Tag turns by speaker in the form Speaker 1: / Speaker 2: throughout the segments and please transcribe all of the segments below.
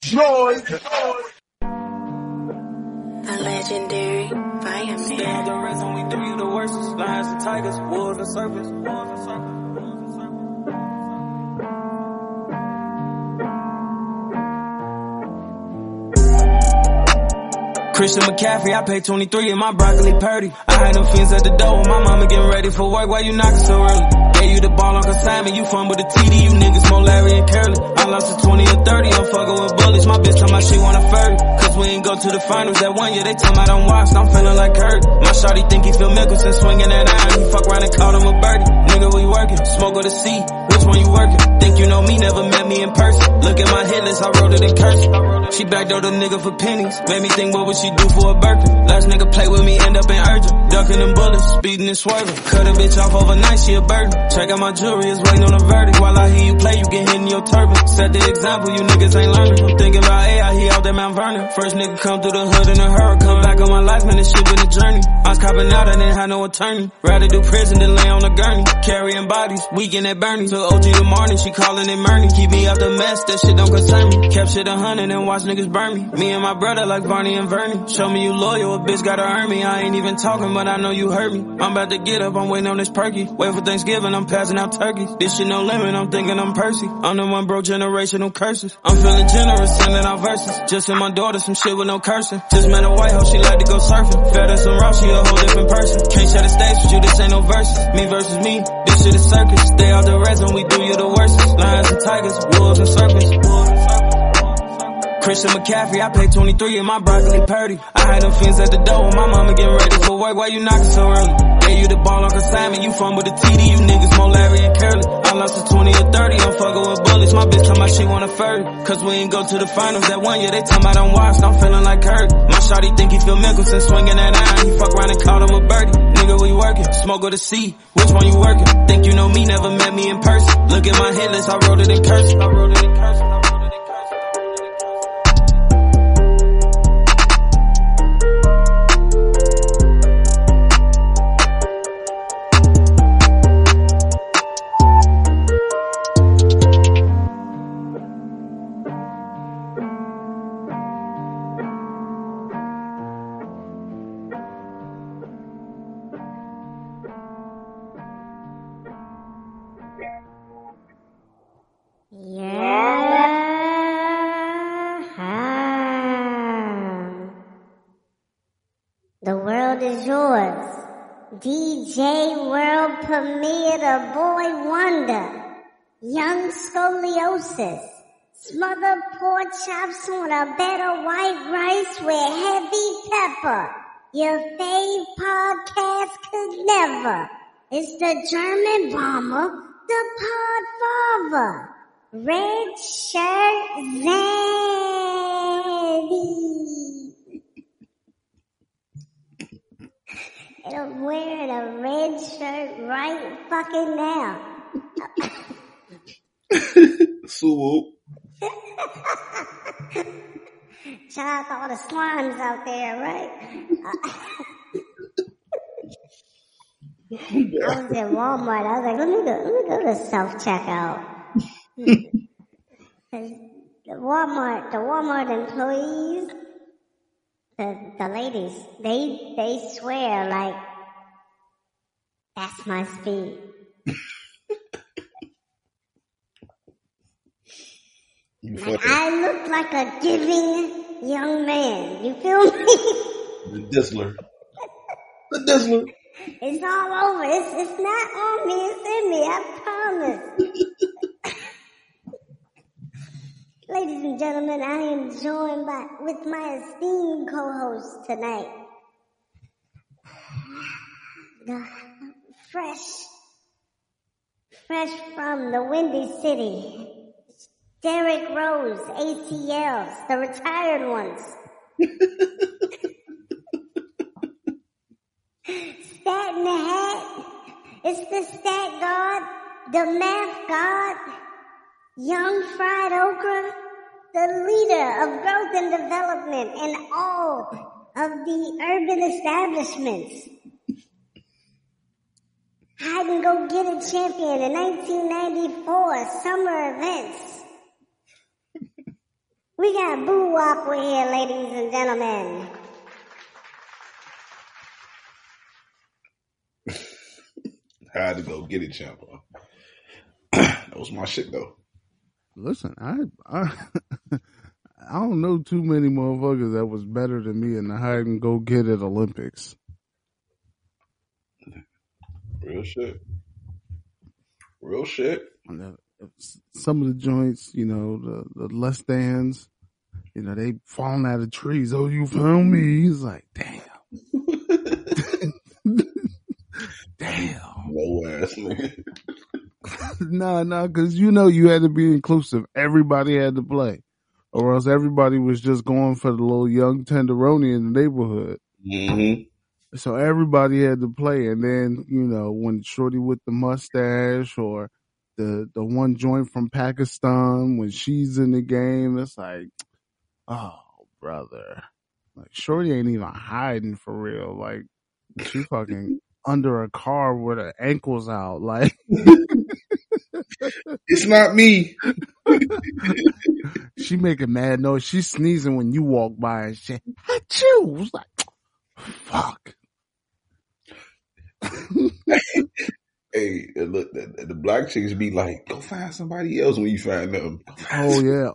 Speaker 1: Joy.
Speaker 2: A legendary fireman.
Speaker 3: Stay on the rest when we do you the worst. Lions and tigers, wolves and serpents. Christian McCaffrey, I paid 23 in my broccoli purdy. I had them fiends at the door, my mama getting ready for work. Why you knocking so early? Gave you the ball on consignment, you fumbled the TD, you niggas more Larry and Curly. I lost to 20 or 30, I'm fucking with bullies. My bitch talking about she want a furry. Cause we ain't go to the finals that one year, they talking about I'm washed, I'm feeling like Kurt. My shawty think he Phil Mickelson swinging that iron. He fuck around and called him a birdie. Nigga, we working, smoke or the sea. Which one you working? Think you know me, never met me in person. Look at my hit list, I wrote it in cursive. She backdoored a nigga for pennies. Made me think what would she do for a Birkin? Last nigga play with me, end up in urgent. Ducking them bullets, speeding and swerving. Cut a bitch off overnight, she a burden. Check out my jewelry, it's waiting on a verdict. While I hear you play, you get hit in your turban. Set the example, you niggas ain't learning. I'm thinking about AI, he out there Mount Vernon. First nigga come through the hood in a hurry. Come back on my life, man, this shit been a journey. I was copping out, I didn't have no attorney. Rather do prison than lay on a gurney. Carrying bodies, weekend at Bernie. Took OG to morning, she calling it Murney. Keep me out the mess, that shit don't concern me. Kept shit 100 and watch niggas burn me. Me and my brother like Barney and Vernie. Show me you loyal, a bitch gotta earn me. I ain't even talking, but I know you heard me. I'm about to get up, I'm waiting on this perky. Wait for Thanksgiving, I'm passing out turkeys. This shit no limit, I'm thinking I'm Percy. I'm the one broke generational curses. I'm feeling generous, sending out verses. Just sent my daughter some shit with no cursing. Just met a white hoe, she like to go surfing. Fed her some raw, she a whole different person. Can't share the stage with you, this ain't no verses. Me versus me, this shit is circus. Stay out the resin, we do you the worst. Lions and tigers, wolves and serpents. Christian McCaffrey, I paid 23 in my broccoli purdy. I had them fiends at the door, my mama getting ready for work. Why you knocking so early? Gave you the ball on consignment, you fumbled the TD, you niggas more Larry and Curly. I lost to 20 or 30, I'm fucking with bullies. My bitch talking about she want a furry. Cause we ain't go to the finals that one year, they talking about I'm washed, I'm feeling like Kurt. My shawty think he Phil Mickelson swinging that iron. He fuck around and called him a birdie. Nigga, we working, smoke or the sea. Which one you working? Think you know me, never met me in person. Look at my hit list, I wrote it in cursive.
Speaker 4: The world is yours. DJ World Premiere, the Boy Wonder. Young Scoliosis. Smothered pork chops on a bed of white rice with heavy pepper. Your fave podcast could never. It's the German bomber, the Podfather. Red Shirt Zaddy. And I'm wearing a red shirt right fucking now.
Speaker 1: Swoop.
Speaker 4: Shout out to all the slimes out there, right? I was in Walmart. I was like, let me go to self-checkout. The Walmart employees, the ladies, they swear like, that's my speed. Like, I look like a giving young man. You feel me?
Speaker 1: The Dizzler. The Dizzler.
Speaker 4: It's all over. It's not on me. It's in me. I promise. Ladies and gentlemen, I am joined with my esteemed co-host tonight. Fresh from the Windy City. Derrick Rose, ATLs, the retired ones. Stat in the hat. It's the stat god, the math god, young fried okra, the leader of growth and development in all of the urban establishments. Hide and go get a champion in 1994 summer events. We got Boo Wop here, ladies and gentlemen.
Speaker 1: I had to go get it, champ. That was my shit, though.
Speaker 5: Listen, I don't know too many motherfuckers that was better than me in the hide and go get it Olympics.
Speaker 1: Real shit. Real shit.
Speaker 5: Some of the joints, you know, the less thans, you know, they falling out of trees. Oh, you found me. He's like, damn. Damn.
Speaker 1: Low ass nigga.
Speaker 5: Nah, because you know you had to be inclusive. Everybody had to play. Or else everybody was just going for the little young tenderoni in the neighborhood.
Speaker 1: Mm-hmm.
Speaker 5: So everybody had to play. And then, you know, when Shorty with the mustache or the one joint from Pakistan, when she's in the game, it's like, oh, brother. Like, Shorty ain't even hiding for real. Like, she fucking under a car with her ankles out. Like,
Speaker 1: it's not me.
Speaker 5: She making mad noise. She's sneezing when you walk by and shit. Achoo! It's like, fuck.
Speaker 1: Hey, look, the black chicks be like, go find somebody else when you find them.
Speaker 5: Oh, yeah.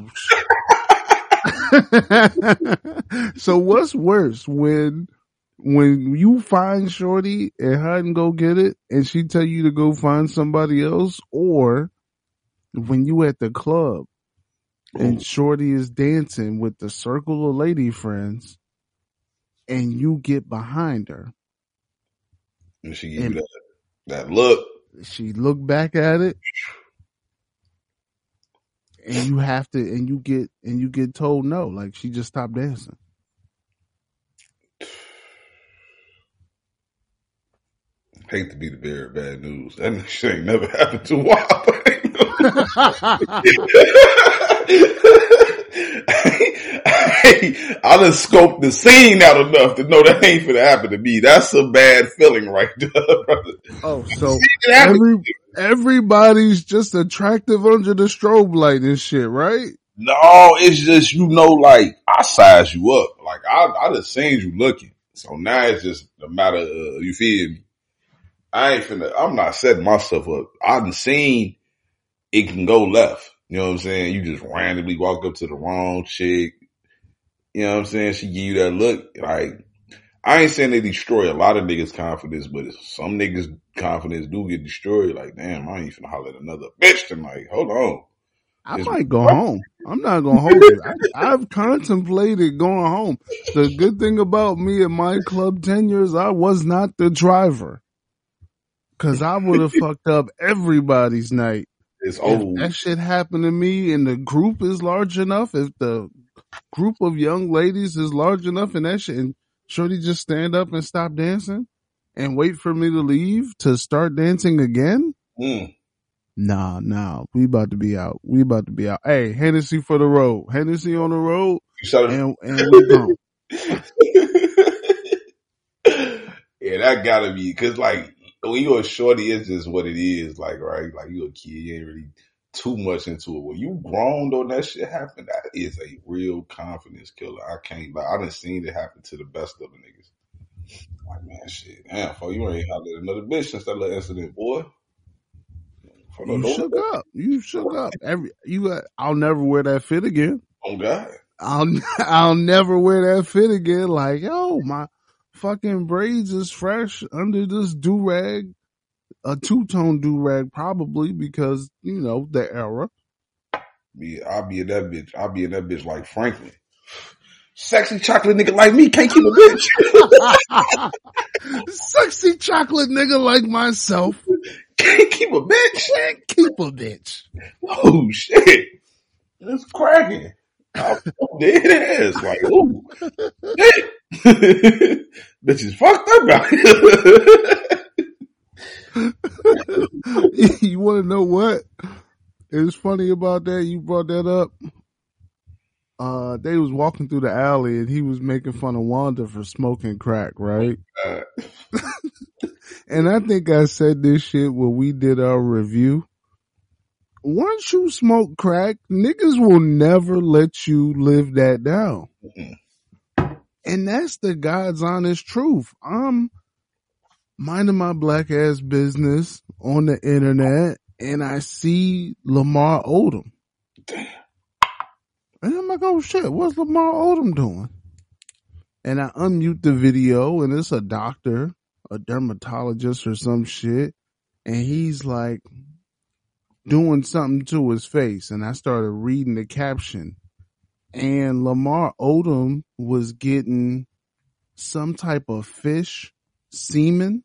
Speaker 5: Oh. So what's worse, when you find Shorty and hide and go get it and she tell you to go find somebody else, or when you at the club and Shorty is dancing with the circle of lady friends and you get behind her
Speaker 1: and she give you that look.
Speaker 5: She look back at it and you have to, and you get told no, like she just stopped dancing.
Speaker 1: Hate to be the bearer of bad news. That shit ain't never happened to WAP. I done scoped the scene out enough to know that ain't finna happen to me. That's a bad feeling right there, brother.
Speaker 5: Oh, so everybody's just attractive under the strobe light and shit, right?
Speaker 1: No, it's just, you know, like, I size you up. Like, I just seen you looking. So now it's just a matter of, you feel me? I'm not setting myself up. I done seen it can go left. You know what I'm saying? You just randomly walk up to the wrong chick. You know what I'm saying? She give you that look. Like, I ain't saying they destroy a lot of niggas' confidence, but some niggas' confidence do get destroyed. Like, damn, I ain't finna holler at another bitch tonight. Hold on.
Speaker 5: I might go home. I'm not gonna hold you. I've contemplated going home. The good thing about me and my club tenures, I was not the driver. Cause I would have fucked up everybody's night.
Speaker 1: It's over.
Speaker 5: If that shit happened to me and the group is large enough, if the group of young ladies is large enough and that shit, and Shorty just stand up and stop dancing and wait for me to leave to start dancing again? Nah. We about to be out. Hey, Hennessy for the road. Hennessy on the road. And we gone.
Speaker 1: Yeah, that gotta be, cause like, when you a shorty, it's just what it is, like, right? Like, you a kid, you ain't really too much into it. When you grown, though, that shit happen, that is a real confidence killer. I can't, like, I done seen it happen to the best of the niggas. Like, man, shit, damn, for you ain't hollered at another bitch since that little incident, boy.
Speaker 5: You shook up. I'll never wear that fit again.
Speaker 1: Oh, God.
Speaker 5: I'll never wear that fit again. Like, yo, my fucking braids is fresh under this do-rag, a two-tone do-rag probably, because, you know, the era.
Speaker 1: Yeah, I'll be in that bitch like Franklin. Sexy chocolate nigga like me can't keep a bitch.
Speaker 5: Sexy chocolate nigga like myself
Speaker 1: can't keep a bitch. Oh shit, it's cracking. I'm dead ass. Like, ooh, bitch is fucked up out
Speaker 5: here. You want to know what? It was funny about that. You brought that up. They was walking through the alley and he was making fun of Wanda for smoking crack, right? And I think I said this shit when we did our review once you smoke crack, niggas will never let you live that down. And that's the God's honest truth. I'm minding my black ass business on the internet and I see Lamar Odom.
Speaker 1: Damn.
Speaker 5: And I'm like, oh shit, what's Lamar Odom doing? And I unmute the video and it's a doctor, a dermatologist or some shit. And he's like doing something to his face. And I started reading the caption. And Lamar Odom was getting some type of fish semen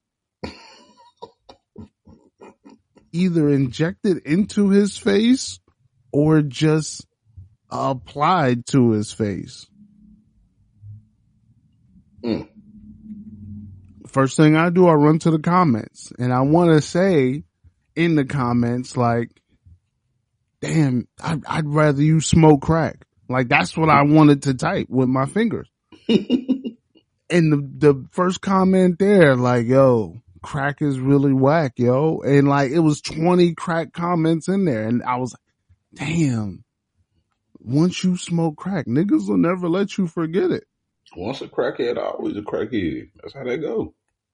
Speaker 5: either injected into his face or just applied to his face. First thing I do, I run to the comments and I want to say in the comments, like, damn, I'd rather you smoke crack. Like, that's what I wanted to type with my fingers. And the first comment there, like, yo, crack is really whack, yo. And like, it was 20 crack comments in there. And I was like, damn, once you smoke crack, niggas will never let you forget it.
Speaker 1: Once a crackhead, always a crackhead. That's how that go.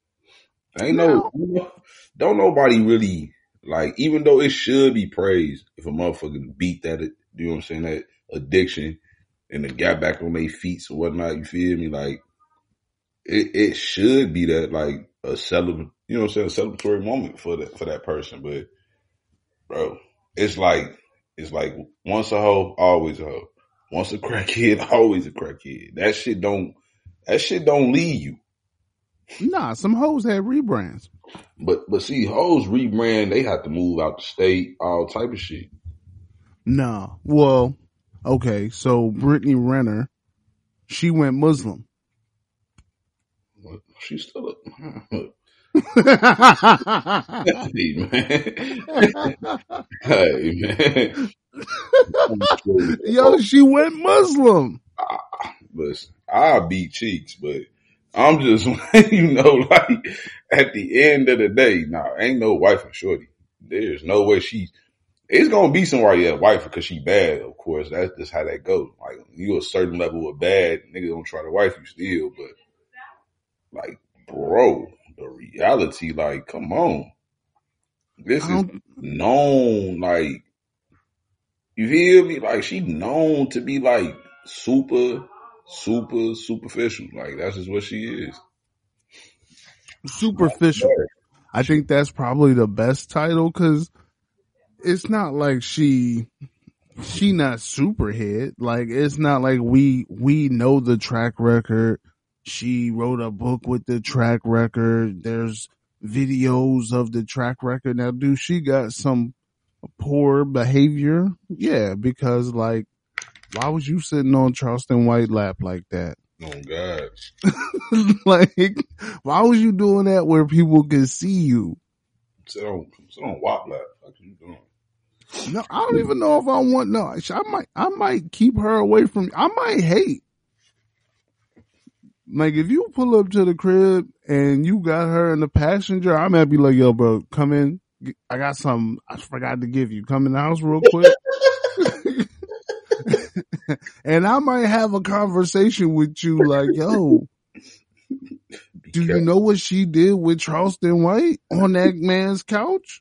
Speaker 1: Don't nobody really, like, even though it should be praised if a motherfucker beat that, you know what I'm saying, that addiction and then got back on their feet or whatnot, you feel me? Like, it should be that, like, a you know what I'm saying, a celebratory moment for that person. But, bro, it's like once a hoe, always a hoe. Once a crackhead, always a crackhead. That shit don't leave you.
Speaker 5: Nah, some hoes had rebrands.
Speaker 1: But see, hoes rebrand, they have to move out the state, all type of shit.
Speaker 5: Nah. Well, okay, so Brittany Renner, she went Muslim.
Speaker 1: She's still a hey, man.
Speaker 5: Yo, she went Muslim.
Speaker 1: Listen, I'll beat cheeks, but I'm just letting you know, like, at the end of the day, ain't no wife and shorty. There's no way it's gonna be somebody that wife because she bad, of course. That's just how that goes. Like, you a certain level of bad, niggas don't try to wife you still, but, like, bro, the reality, like, come on. This is known, like, you feel me? Like, she known to be, like, super superficial. Like, that's just what she is.
Speaker 5: Superficial. I think that's probably the best title because it's not like she not super hit. Like, it's not like we know the track record. She wrote a book with the track record. There's videos of the track record. Now, dude, she got some poor behavior. Yeah, because, like, why was you sitting on Charleston White lap like that?
Speaker 1: Oh, God.
Speaker 5: Like, why was you doing that where people can see you?
Speaker 1: Sit on WAP lap. What you doing?
Speaker 5: No, I don't even know if I want, no, I might keep her away from, I might hate. Like, if you pull up to the crib and you got her in the passenger, I might be like, yo, bro, come in. I got something I forgot to give you. Come in the house real quick. And I might have a conversation with you like, yo, do you know what she did with Charleston White on that man's couch?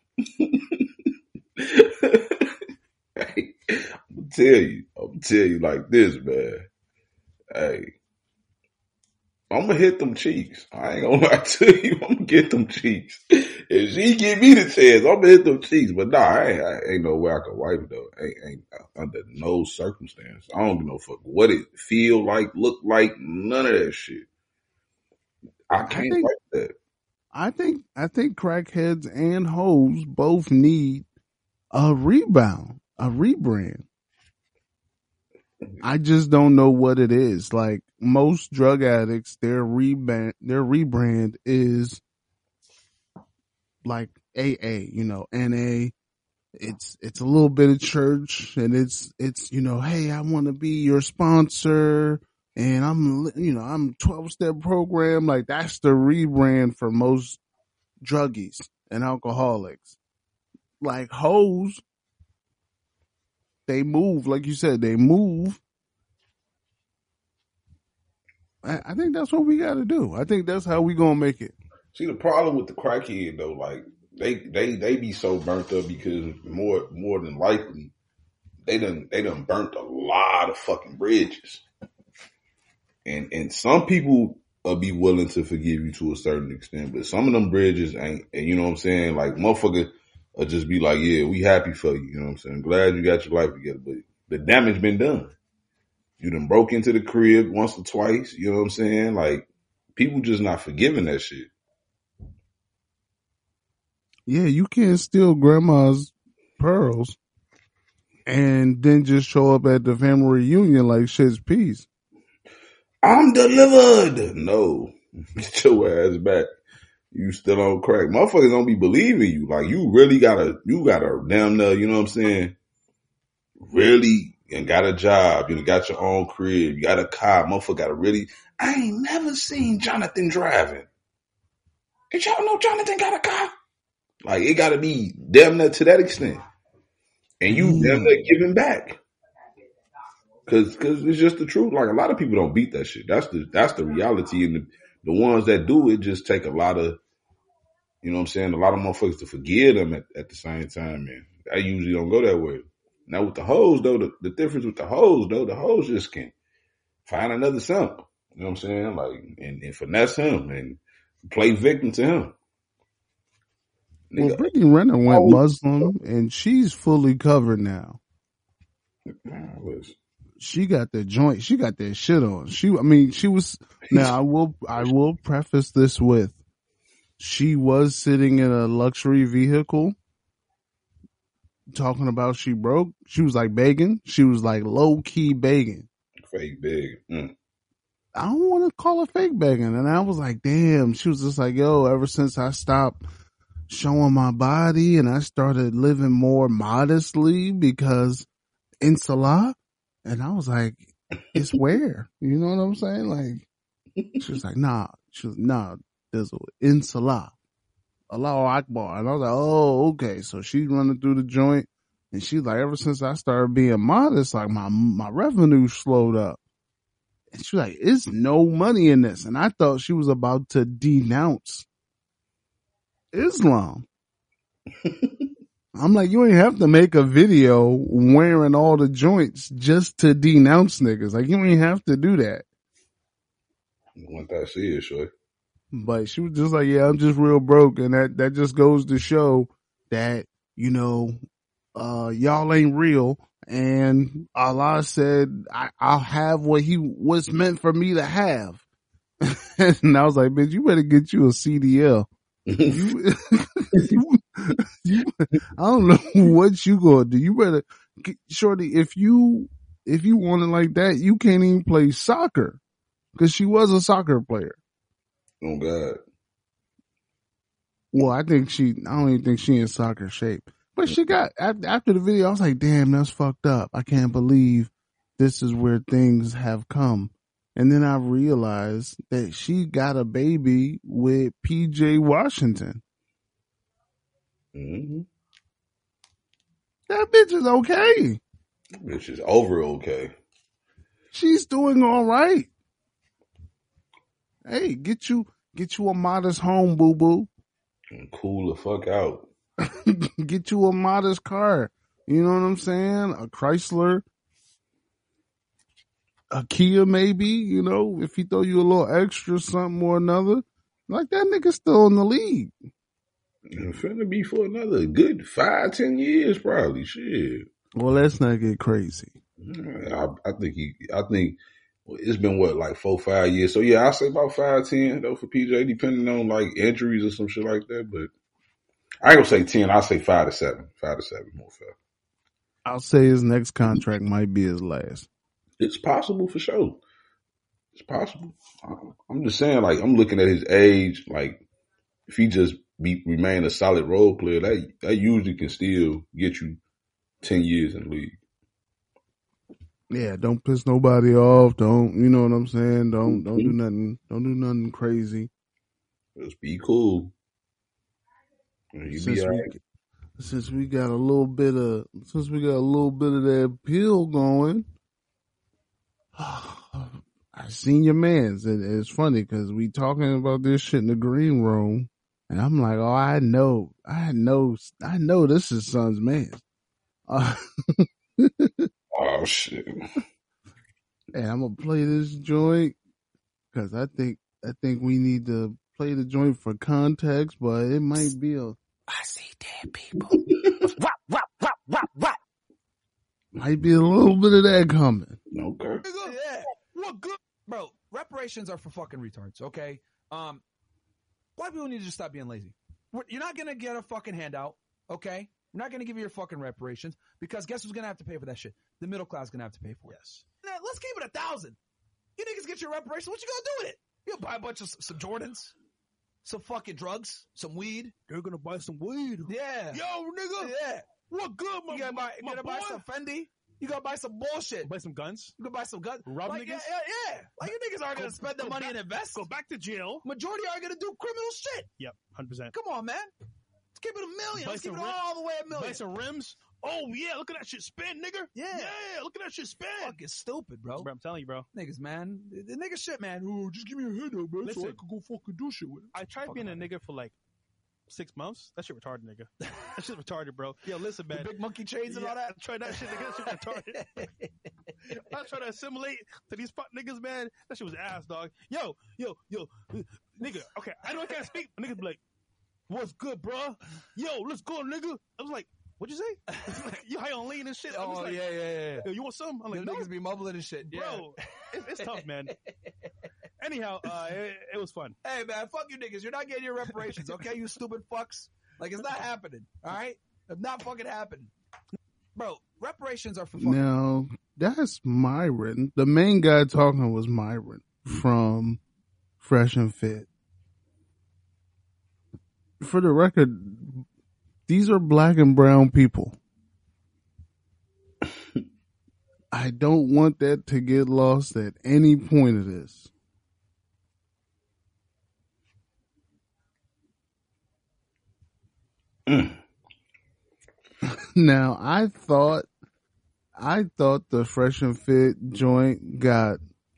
Speaker 1: Hey, I'm gonna tell you like this, man. Hey, I'm gonna hit them cheeks. I ain't gonna lie to you. I'm gonna get them cheeks. If she give me the chance, I'm gonna hit them cheeks. But nah, I ain't no way I can wipe it though. Ain't under no circumstance. I don't give no fuck what it feel like, look like, none of that shit. I can't wipe that.
Speaker 5: I think crackheads and hoes both need a rebound, a rebrand. I just don't know what it is. Like, most drug addicts, their rebrand is like AA, you know, NA. It's a little bit of church, and it's, you know, hey, I want to be your sponsor, and I'm 12-step program. Like, that's the rebrand for most druggies and alcoholics. Like, hoes, they move, like you said, they move. I think that's what we got to do. I think that's how we gonna make it.
Speaker 1: See, the problem with the crackhead though, like they be so burnt up because more than likely they done burnt a lot of fucking bridges, and some people will be willing to forgive you to a certain extent, but some of them bridges ain't. And you know what I'm saying? Like motherfucker will just be like, yeah, we happy for you. You know what I'm saying? Glad you got your life together, but the damage been done. You done broke into the crib once or twice. You know what I'm saying? Like people just not forgiving that shit.
Speaker 5: Yeah, you can't steal grandma's pearls and then just show up at the family reunion like shit's peace.
Speaker 1: I'm delivered. No, get your ass back. You still on crack. Motherfuckers don't be believing you. Like you really gotta damn near, you know what I'm saying? Really, and got a job. You got your own crib. You got a car. Motherfucker gotta really. I ain't never seen Jonathan driving. Did y'all know Jonathan got a car? Like it gotta be damn near to that extent. And you damn near giving back. Cause it's just the truth. Like a lot of people don't beat that shit. That's the reality. And the ones that do it just take a lot of, you know what I'm saying? A lot of motherfuckers to forgive them at the same time, man. I usually don't go that way. Now with the hoes though, the difference with the hoes though, the hoes just can find another simp. You know what I'm saying? Like, and finesse him and play victim to him.
Speaker 5: Well, Brittany Renner went Muslim and she's fully covered now. She got the joint. She got that shit on. She was. Now I will preface this with, she was sitting in a luxury vehicle talking about she broke. She was like begging. She was like low key begging.
Speaker 1: Fake begging.
Speaker 5: I don't want to call her fake begging. And I was like, damn. She was just like, yo, ever since I stopped showing my body and I started living more modestly because in Salah. And I was like, it's where? You know what I'm saying? Like, she was like, nah. She was, nah, there's in Salah. Allahu Akbar. And I was like, oh, okay. So she's running through the joint. And she's like, ever since I started being modest, like my revenue slowed up. And she was like, it's no money in this. And I thought she was about to denounce Islam. I'm like, you ain't have to make a video wearing all the joints just to denounce niggas. Like, you ain't have to do that.
Speaker 1: You want that serious, sure.
Speaker 5: But she was just like, yeah, I'm just real broke. And that just goes to show that, you know, y'all ain't real. And Allah said, I'll have what's meant for me to have. And I was like, bitch, you better get you a CDL. I don't know what you gonna do. You better, shorty, if you want it like that, you can't even play soccer because she was a soccer player.
Speaker 1: Oh God.
Speaker 5: Well, I don't even think she in soccer shape, but she got, after the video, I was like, damn, that's fucked up. I can't believe this is where things have come. And then I realized that she got a baby with PJ Washington.
Speaker 1: Mm-hmm.
Speaker 5: That bitch is okay.
Speaker 1: Bitch is over okay.
Speaker 5: She's doing all right. Hey, get you a modest home, boo boo.
Speaker 1: And cool the fuck out.
Speaker 5: Get you a modest car. You know what I'm saying? A Chrysler. A Kia maybe, you know, if he throw you a little extra something or another. Like that nigga still in the league.
Speaker 1: It's finna be for another good 5-10 years probably. Shit.
Speaker 5: Well, let's not get crazy.
Speaker 1: I think it's been like 4-5 years. So yeah, I say about 5-10 though for PJ, depending on like injuries or some shit like that. But I ain't gonna say 10. I'll say 5 to 7. 5 to 7 more fair.
Speaker 5: I'll say his next contract might be his last.
Speaker 1: It's possible for sure. It's possible. I'm just saying, like, I'm looking at his age. Like, if he just remain a solid role player, that usually can still get you 10 years in the league.
Speaker 5: Yeah, don't piss nobody off. Don't, you know what I'm saying? Don't do nothing. Don't do nothing crazy.
Speaker 1: Just be cool. You be all right.
Speaker 5: since we got a little bit of that pill going, I seen your man's. It's funny because we talking about this shit in the green room, and I'm like, oh, I know, this is son's man.
Speaker 1: Oh shit!
Speaker 5: And I'm gonna play this joint because I think we need to play the joint for context, but it might be
Speaker 3: I see dead people.
Speaker 6: What?
Speaker 5: might be a little bit of that coming.
Speaker 1: Okay.
Speaker 6: Yeah. What good? Bro, reparations are for fucking retards, okay? Black people need to just stop being lazy. You're not going to get a fucking handout, okay? We're not going to give you your fucking reparations because guess who's going to have to pay for that shit? The middle class is going to have to pay for it. Yes. Now, let's keep it 1,000. You niggas get your reparations. What you going to do with it? You'll buy a bunch of some Jordans, some fucking drugs, some weed.
Speaker 7: They're gonna buy some weed.
Speaker 6: Yeah.
Speaker 7: Yo, nigga.
Speaker 6: Yeah.
Speaker 7: What good,
Speaker 6: You gotta buy some Fendi. You gotta buy some bullshit.
Speaker 7: Buy some guns.
Speaker 6: You gotta buy some guns.
Speaker 7: Rob
Speaker 6: like,
Speaker 7: niggas?
Speaker 6: Yeah. Like you niggas aren't gonna spend the money and invest.
Speaker 7: Go back to jail.
Speaker 6: Majority are gonna do criminal shit.
Speaker 7: Yep, 100%.
Speaker 6: Come on, man. Let's keep it $1 million.
Speaker 7: Buy
Speaker 6: Let's keep it
Speaker 7: some
Speaker 6: all the way $1 million.
Speaker 7: Buy some rims. Oh yeah, look at that shit spin, nigga.
Speaker 6: Yeah.
Speaker 7: Look at that shit spin.
Speaker 6: Fucking stupid, bro.
Speaker 7: Bro, I'm telling you, bro.
Speaker 6: Niggas, man. The nigga shit, man. Oh, just give me a handout, man, so I
Speaker 7: Listen.
Speaker 6: could go fucking do shit with it.
Speaker 7: I tried being a nigga for like 6 months. That shit retarded, nigga. That shit retarded, bro. Yo, listen, man.
Speaker 6: The big monkey chains and all
Speaker 7: Yeah,
Speaker 6: that.
Speaker 7: I tried that shit, nigga. That shit retarded. I was trying to assimilate to these fuck niggas, man. That shit was ass, dog. Yo, nigga. Okay, I know I can't speak. Niggas be like, "What's good, bro? Yo, let's go, nigga." I was like, "What'd you say?" You high on lean and shit. I was
Speaker 6: Oh,
Speaker 7: like,
Speaker 6: yeah.
Speaker 7: Yo, you want some? I'm like,
Speaker 6: Them
Speaker 7: no,
Speaker 6: niggas be mumbling and shit. Yeah.
Speaker 7: bro. It's tough, man. Anyhow, it was fun.
Speaker 6: Hey, man, fuck you niggas. You're not getting your reparations, okay, you stupid fucks? Like, it's not happening, all right? It's not fucking happening. Bro, reparations are for fucking...
Speaker 5: Now, that's Myron. The main guy talking was Myron from Fresh and Fit. For the record, these are black and brown people. I don't want that to get lost at any point of this. Now, I thought the Fresh and Fit joint got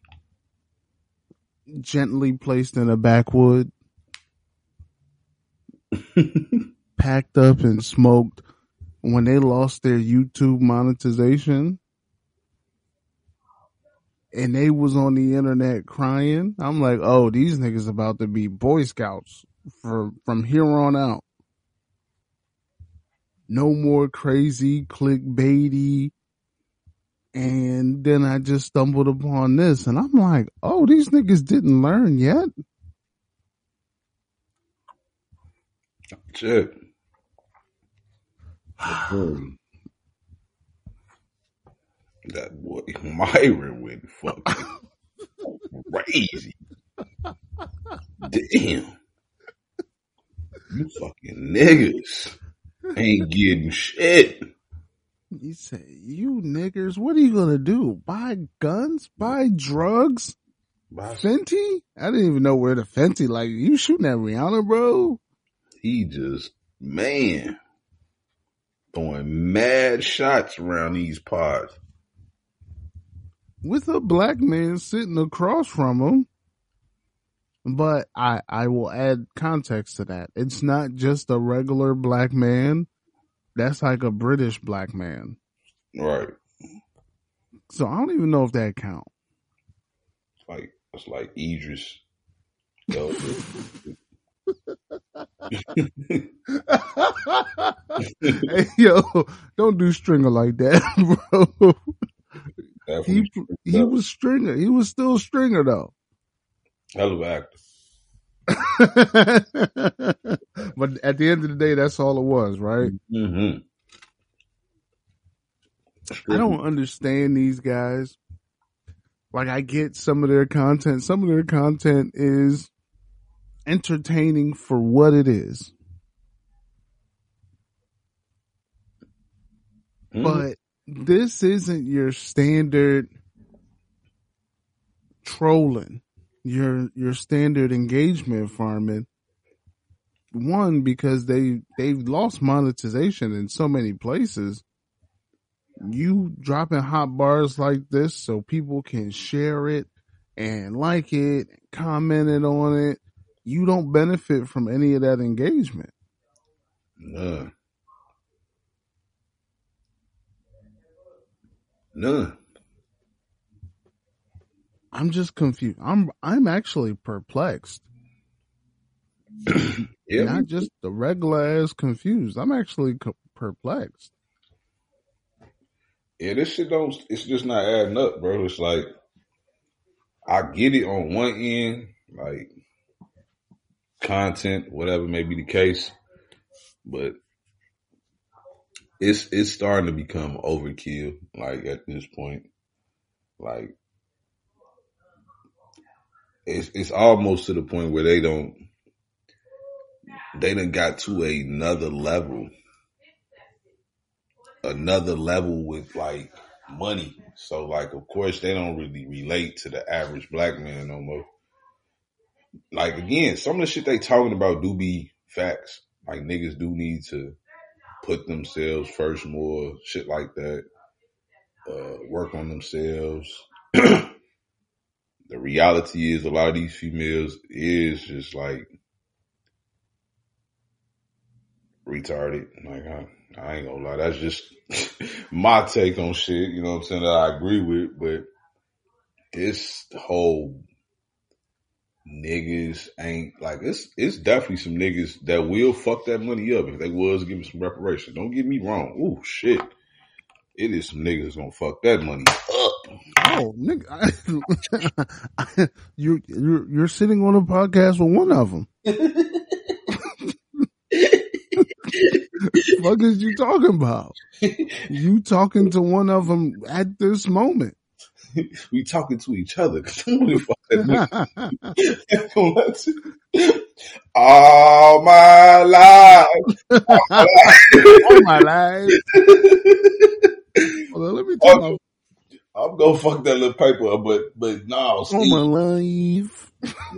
Speaker 5: gently placed in a backwood, packed up and smoked when they lost their YouTube monetization. And they was on the internet crying. I'm like, oh, these niggas about to be Boy Scouts from here on out. No more crazy clickbaity. And then I just stumbled upon this and I'm like, oh, these niggas didn't learn yet.
Speaker 1: Shit. That boy Myron went fucking crazy. Damn. You fucking niggas ain't getting shit.
Speaker 5: He said, you niggers, what are you going to do? Buy guns? Buy drugs? Fenty? I didn't even know where the Fenty, like, you shooting at Rihanna, bro?
Speaker 1: He just, man, throwing mad shots around these pods.
Speaker 5: With a black man sitting across from him. But I will add context to that. It's not just a regular black man. That's like a British black man.
Speaker 1: Right.
Speaker 5: So I don't even know if that count.
Speaker 1: It's like Idris. Yo,
Speaker 5: hey, yo, don't do Stringer like that, bro. He was Stringer. He was still Stringer though.
Speaker 1: Hell of an actor.
Speaker 5: But at the end of the day, that's all it was, right?
Speaker 1: Mm-hmm.
Speaker 5: I don't understand these guys. Like, I get some of their content. Some of their content is entertaining for what it is. Mm. But this isn't your standard trolling, your standard engagement farming. One, because they've lost monetization in so many places. You dropping hot bars like this so people can share it and like it, commented on it. You don't benefit from any of that engagement.
Speaker 1: None.
Speaker 5: I'm just confused. I'm actually perplexed.
Speaker 1: Yeah,
Speaker 5: Not just the regular ass confused. I'm actually perplexed.
Speaker 1: yeah, this shit it's just not adding up, bro. It's like, I get it on one end, like content, whatever may be the case, but it's starting to become overkill, like at this point. Like, it's almost to the point where they done got to another level with like money. So like, of course, they don't really relate to the average black man no more. Like, again, some of the shit they talking about do be facts. Like, niggas do need to put themselves first more, shit like that. Work on themselves. The reality is, a lot of these females is just like retarded. Like, I ain't gonna lie, that's just my take on shit. You know what I'm saying? That I agree with, but this whole niggas ain't like, it's definitely some niggas that will fuck that money up if they was giving some reparation. Don't get me wrong. Ooh, shit. It is some niggas gonna fuck that money up.
Speaker 5: Oh, nigga, you're sitting on a podcast with one of them. What is you talking about? You talking to one of them at this moment?
Speaker 1: We talking to each other. All my life.
Speaker 5: All my life. Well, let me tell you.
Speaker 1: I'm gonna fuck that little paper up, but no, Steve.
Speaker 5: All my life.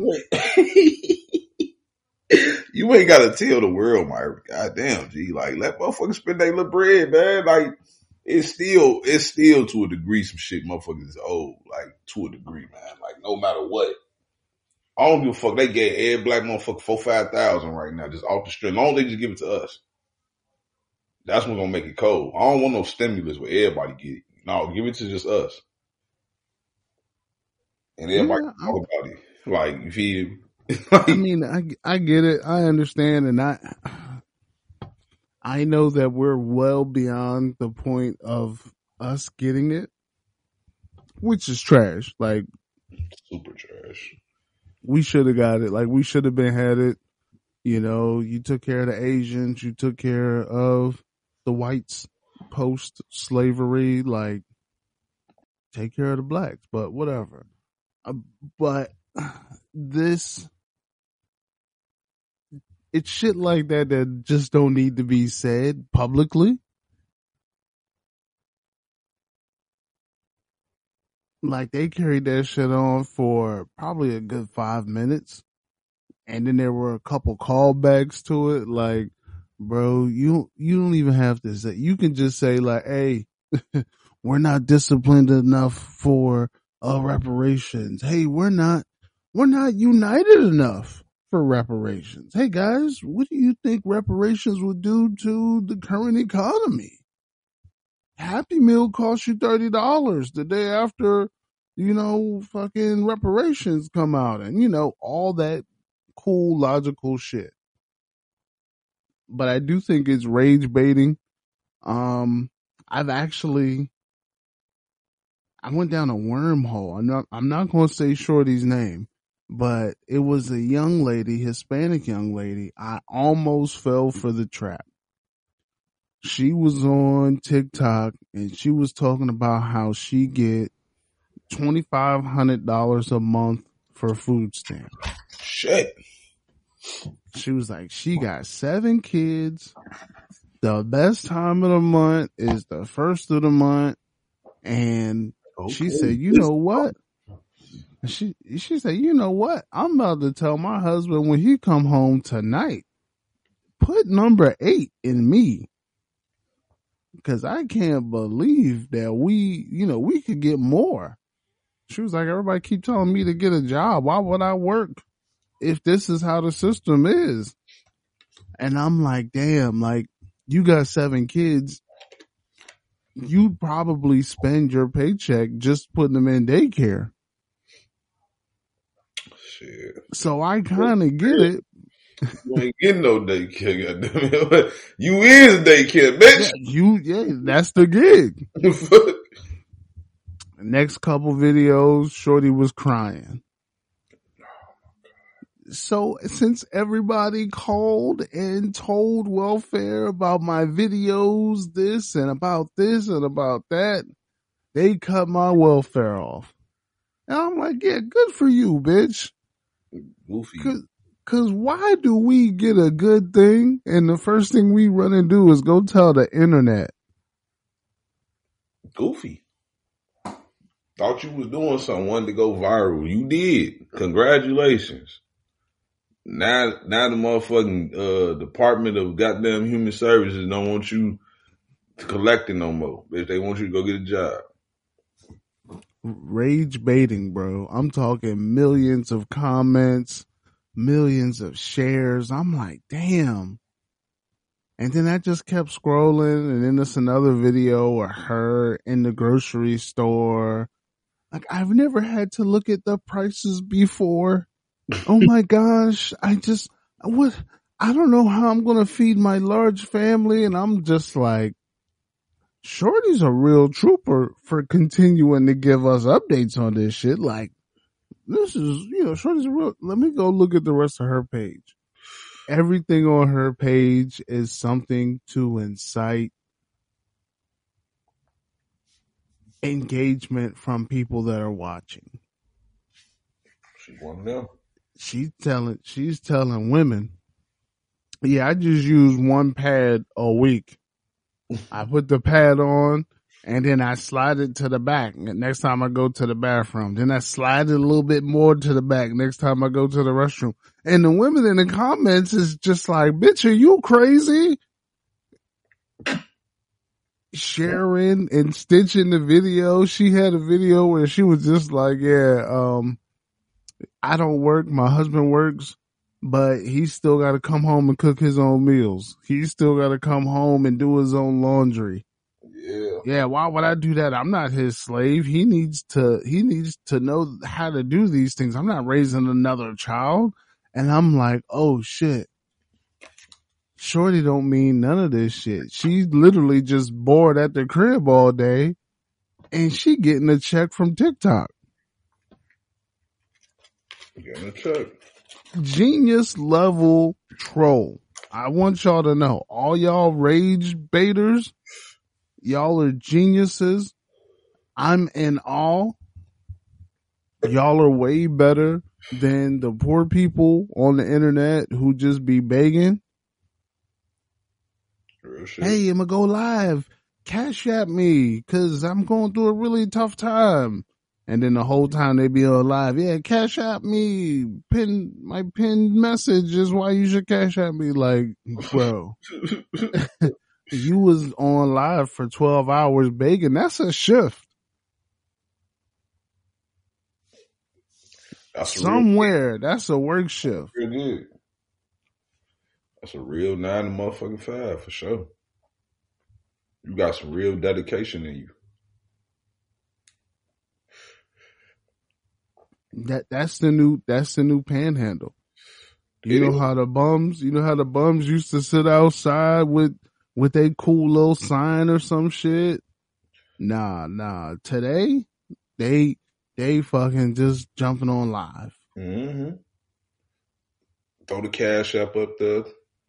Speaker 1: You ain't gotta tell the world, my goddamn G. Like, let motherfuckers spend their little bread, man. Like, it's still to a degree some shit motherfuckers is old, like, to a degree, man. Like, no matter what. I don't give a fuck. They gave every black motherfucker 4,000-5,000 right now, just off the strip. Long they just give it to us. That's what's gonna make it cold. I don't want no stimulus where everybody get it. No, give it to just us. And everybody talk about it. Like, you feel me?
Speaker 5: I mean, I get it. I understand. And I know that we're well beyond the point of us getting it, which is trash. Like,
Speaker 1: super trash.
Speaker 5: We should have got it. Like, we should have had it. You know, you took care of the Asians. You took care of the whites post slavery. Like, take care of the blacks, but whatever. But it's shit like that just don't need to be said publicly. Like, they carried that shit on for probably a good 5 minutes. And then there were a couple callbacks to it. Like, bro, you don't even have to say, you can just say like, hey, we're not disciplined enough for reparations. Hey, we're not united enough for reparations. Hey guys, what do you think reparations would do to the current economy? Happy Meal costs you $30 the day after, fucking reparations come out, and all that cool, logical shit. But I do think it's rage baiting. I went down a wormhole. I'm not going to say Shorty's name, but it was a young lady, Hispanic young lady. I almost fell for the trap. She was on TikTok and she was talking about how she get $2,500 a month for food stamps.
Speaker 1: Shit.
Speaker 5: She was like, she got 7 kids. The best time of the month is the first of the month. And she said, you know what? She said, you know what? I'm about to tell my husband when he come home tonight put number 8 in me. Cause I can't believe that we could get more. She was like, everybody keep telling me to get a job. Why would I work if this is how the system is? And I'm like, damn, like you got 7 kids. You probably spend your paycheck just putting them in daycare.
Speaker 1: Shit.
Speaker 5: So I kind of get it.
Speaker 1: You ain't getting no daycare, goddamn. You is daycare, bitch.
Speaker 5: Yeah, that's the gig. Next couple videos, Shorty was crying. So since everybody called and told welfare about my videos, this and about that, they cut my welfare off. And I'm like, yeah, good for you, bitch.
Speaker 1: Goofy.
Speaker 5: Cause why do we get a good thing and the first thing we run and do is go tell the internet?
Speaker 1: Goofy. Thought you was doing something, wanted to go viral. You did. Congratulations. Now the motherfucking Department of goddamn Human Services don't want you collecting no more. Bitch, they want you to go get a job.
Speaker 5: Rage baiting, bro. I'm talking millions of comments, millions of shares. I'm like, damn. And then I just kept scrolling, and then there's another video of her in the grocery store. Like, I've never had to look at the prices before. Oh my gosh. I don't know how I'm going to feed my large family. And I'm just like, Shorty's a real trooper for continuing to give us updates on this shit. Like, this is, Shorty's a real, let me go look at the rest of her page. Everything on her page is something to incite engagement from people that are watching.
Speaker 1: She one of them.
Speaker 5: She's telling women, yeah, I just use one pad a week. I put the pad on and then I slide it to the back next time I go to the bathroom. Then I slide it a little bit more to the back next time I go to the restroom. And the women in the comments is just like, bitch, are you crazy? Sharing and stitching the video. She had a video where she was just like, yeah, I don't work. My husband works, but he's still got to come home and cook his own meals. He's still got to come home and do his own laundry. Yeah. Why would I do that? I'm not his slave. He needs to know how to do these things. I'm not raising another child. And I'm like, oh shit. Shorty don't mean none of this shit. She's literally just bored at the crib all day and she getting a check from TikTok.
Speaker 1: Getting a check.
Speaker 5: Genius level troll. I want y'all to know, all y'all rage baiters, y'all are geniuses. I'm in awe. Y'all are way better than the poor people on the internet who just be begging. Hey, I'm gonna go live. Cash at me, cause I'm going through a really tough time. And then the whole time they be on live, yeah, cash at me. My pinned message is why you should cash at me. Like, bro, you was on live for 12 hours begging. That's a shift. Somewhere, that's a work shift.
Speaker 1: Real good. That's a real 9 to motherfucking 5 for sure. You got some real dedication in you.
Speaker 5: That's the new panhandle. You know how the bums used to sit outside with a cool little sign or some shit? Nah. Today, they fucking just jumping on live.
Speaker 1: Mm-hmm. Throw the cash up there.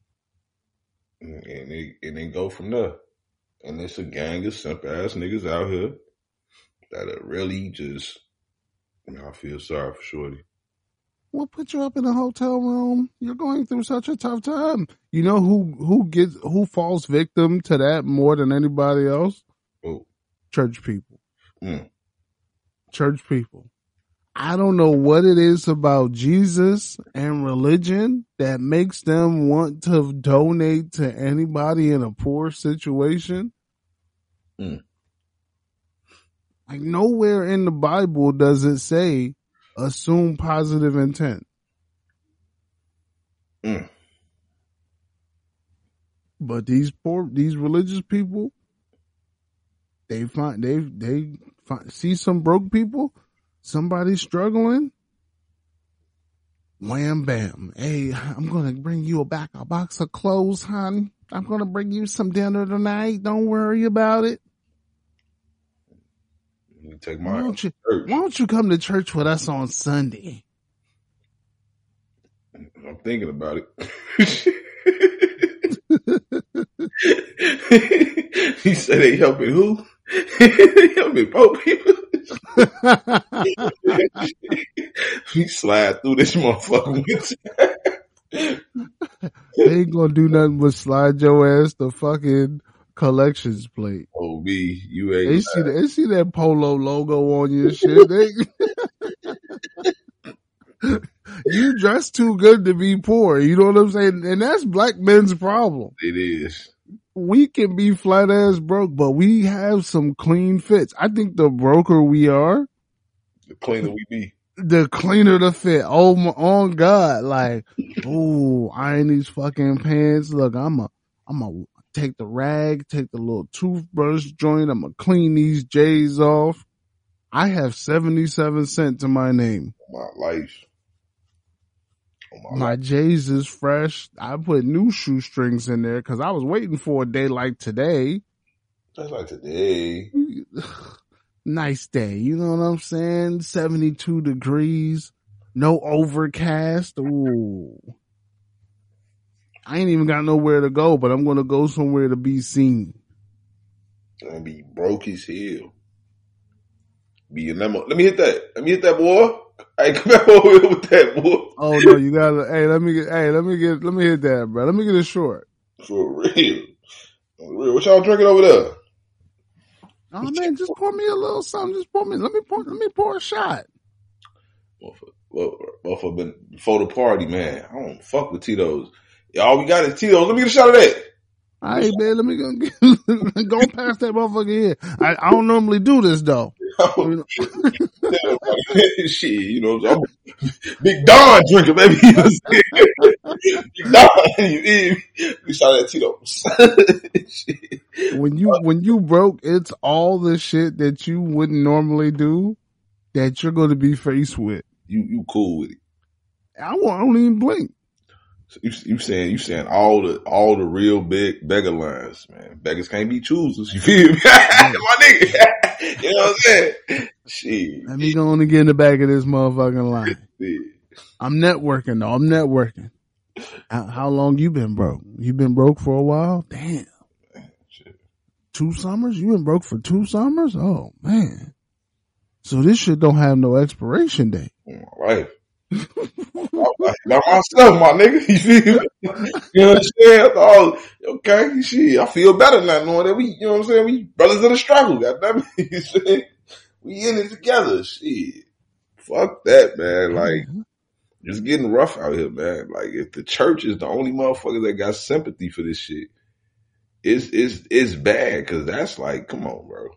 Speaker 1: And then go from there. And it's a gang of simp ass niggas out here that are really just, I feel sorry for Shorty.
Speaker 5: We'll put you up in a hotel room. You're going through such a tough time. You know who falls victim to that more than anybody else?
Speaker 1: Oh.
Speaker 5: Church people.
Speaker 1: Mm.
Speaker 5: Church people. I don't know what it is about Jesus and religion that makes them want to donate to anybody in a poor situation.
Speaker 1: Mm.
Speaker 5: Like nowhere in the Bible does it say assume positive intent.
Speaker 1: Mm.
Speaker 5: But these religious people, they see some broke people, somebody struggling. Wham bam. Hey, I'm going to bring you a box of clothes, honey. I'm going to bring you some dinner tonight. Don't worry about it.
Speaker 1: You take
Speaker 5: Why
Speaker 1: my
Speaker 5: don't you come to church with us on Sunday?
Speaker 1: I'm thinking about it. He said they helping who? They helping poor people. He slide through this motherfucker with
Speaker 5: They ain't gonna do nothing but slide your ass the fucking collections plate.
Speaker 1: OB, you ain't.
Speaker 5: They see that Polo logo on your shit. You dress too good to be poor. You know what I'm saying? And that's black men's problem.
Speaker 1: It is.
Speaker 5: We can be flat ass broke, but we have some clean fits. I think the broker we are,
Speaker 1: The cleaner we be.
Speaker 5: the cleaner the fit. Oh my, on God. Like, ooh, iron these fucking pants. Look, I'm a take the rag, take the little toothbrush joint. I'm gonna clean these J's off. I have 77 cents to my name.
Speaker 1: My life.
Speaker 5: My J's is fresh. I put new shoestrings in there because I was waiting for a day like today.
Speaker 1: Just like today.
Speaker 5: Nice day. You know what I'm saying? 72 degrees. No overcast. Ooh. I ain't even got nowhere to go, but I'm going to go somewhere to be seen.
Speaker 1: Gonna be broke as hell. Be in that. Let me hit that, boy. Hey, come back over here with that, boy.
Speaker 5: Oh no, you gotta. Let me hit that, bro. Let me get it short.
Speaker 1: For real. What y'all drinking over there?
Speaker 5: Oh man, just pour me a little something. Just pour me. Let me pour a shot.
Speaker 1: Motherfucker been before the party, man. I don't fuck with Tito's. All we got is Tito's. Let me get a shot of that.
Speaker 5: All right, man. Let me go past that motherfucker here. I don't normally do this though.
Speaker 1: Shit, you know, I'm Big Don drinker, baby. Big Don, you shot at Tito's.
Speaker 5: When you broke, it's all the shit that you wouldn't normally do that you're going to be faced with.
Speaker 1: You cool with it?
Speaker 5: I won't even blink.
Speaker 1: So you saying all the real big beggar lines, man. Beggars can't be choosers. You feel me? My nigga. You know what I'm saying? Shit.
Speaker 5: Let me go on and get in the back of this motherfucking line.
Speaker 1: Yeah.
Speaker 5: I'm networking though. I'm networking. How long you been broke? You been broke for a while? Damn.
Speaker 1: Shit. 2
Speaker 5: summers? You been broke for 2 summers? Oh man. So this shit don't have no expiration date.
Speaker 1: All right. Not myself, my nigga. You feel me? You know what I'm saying? Oh, okay, shit. I feel better now knowing that we, you know what I'm saying? We brothers in the struggle, goddamn it. You see? We in it together. Shit. Fuck that, man. Like, it's getting rough out here, man. Like, if the church is the only motherfucker that got sympathy for this shit, it's bad, cause that's like, come on, bro.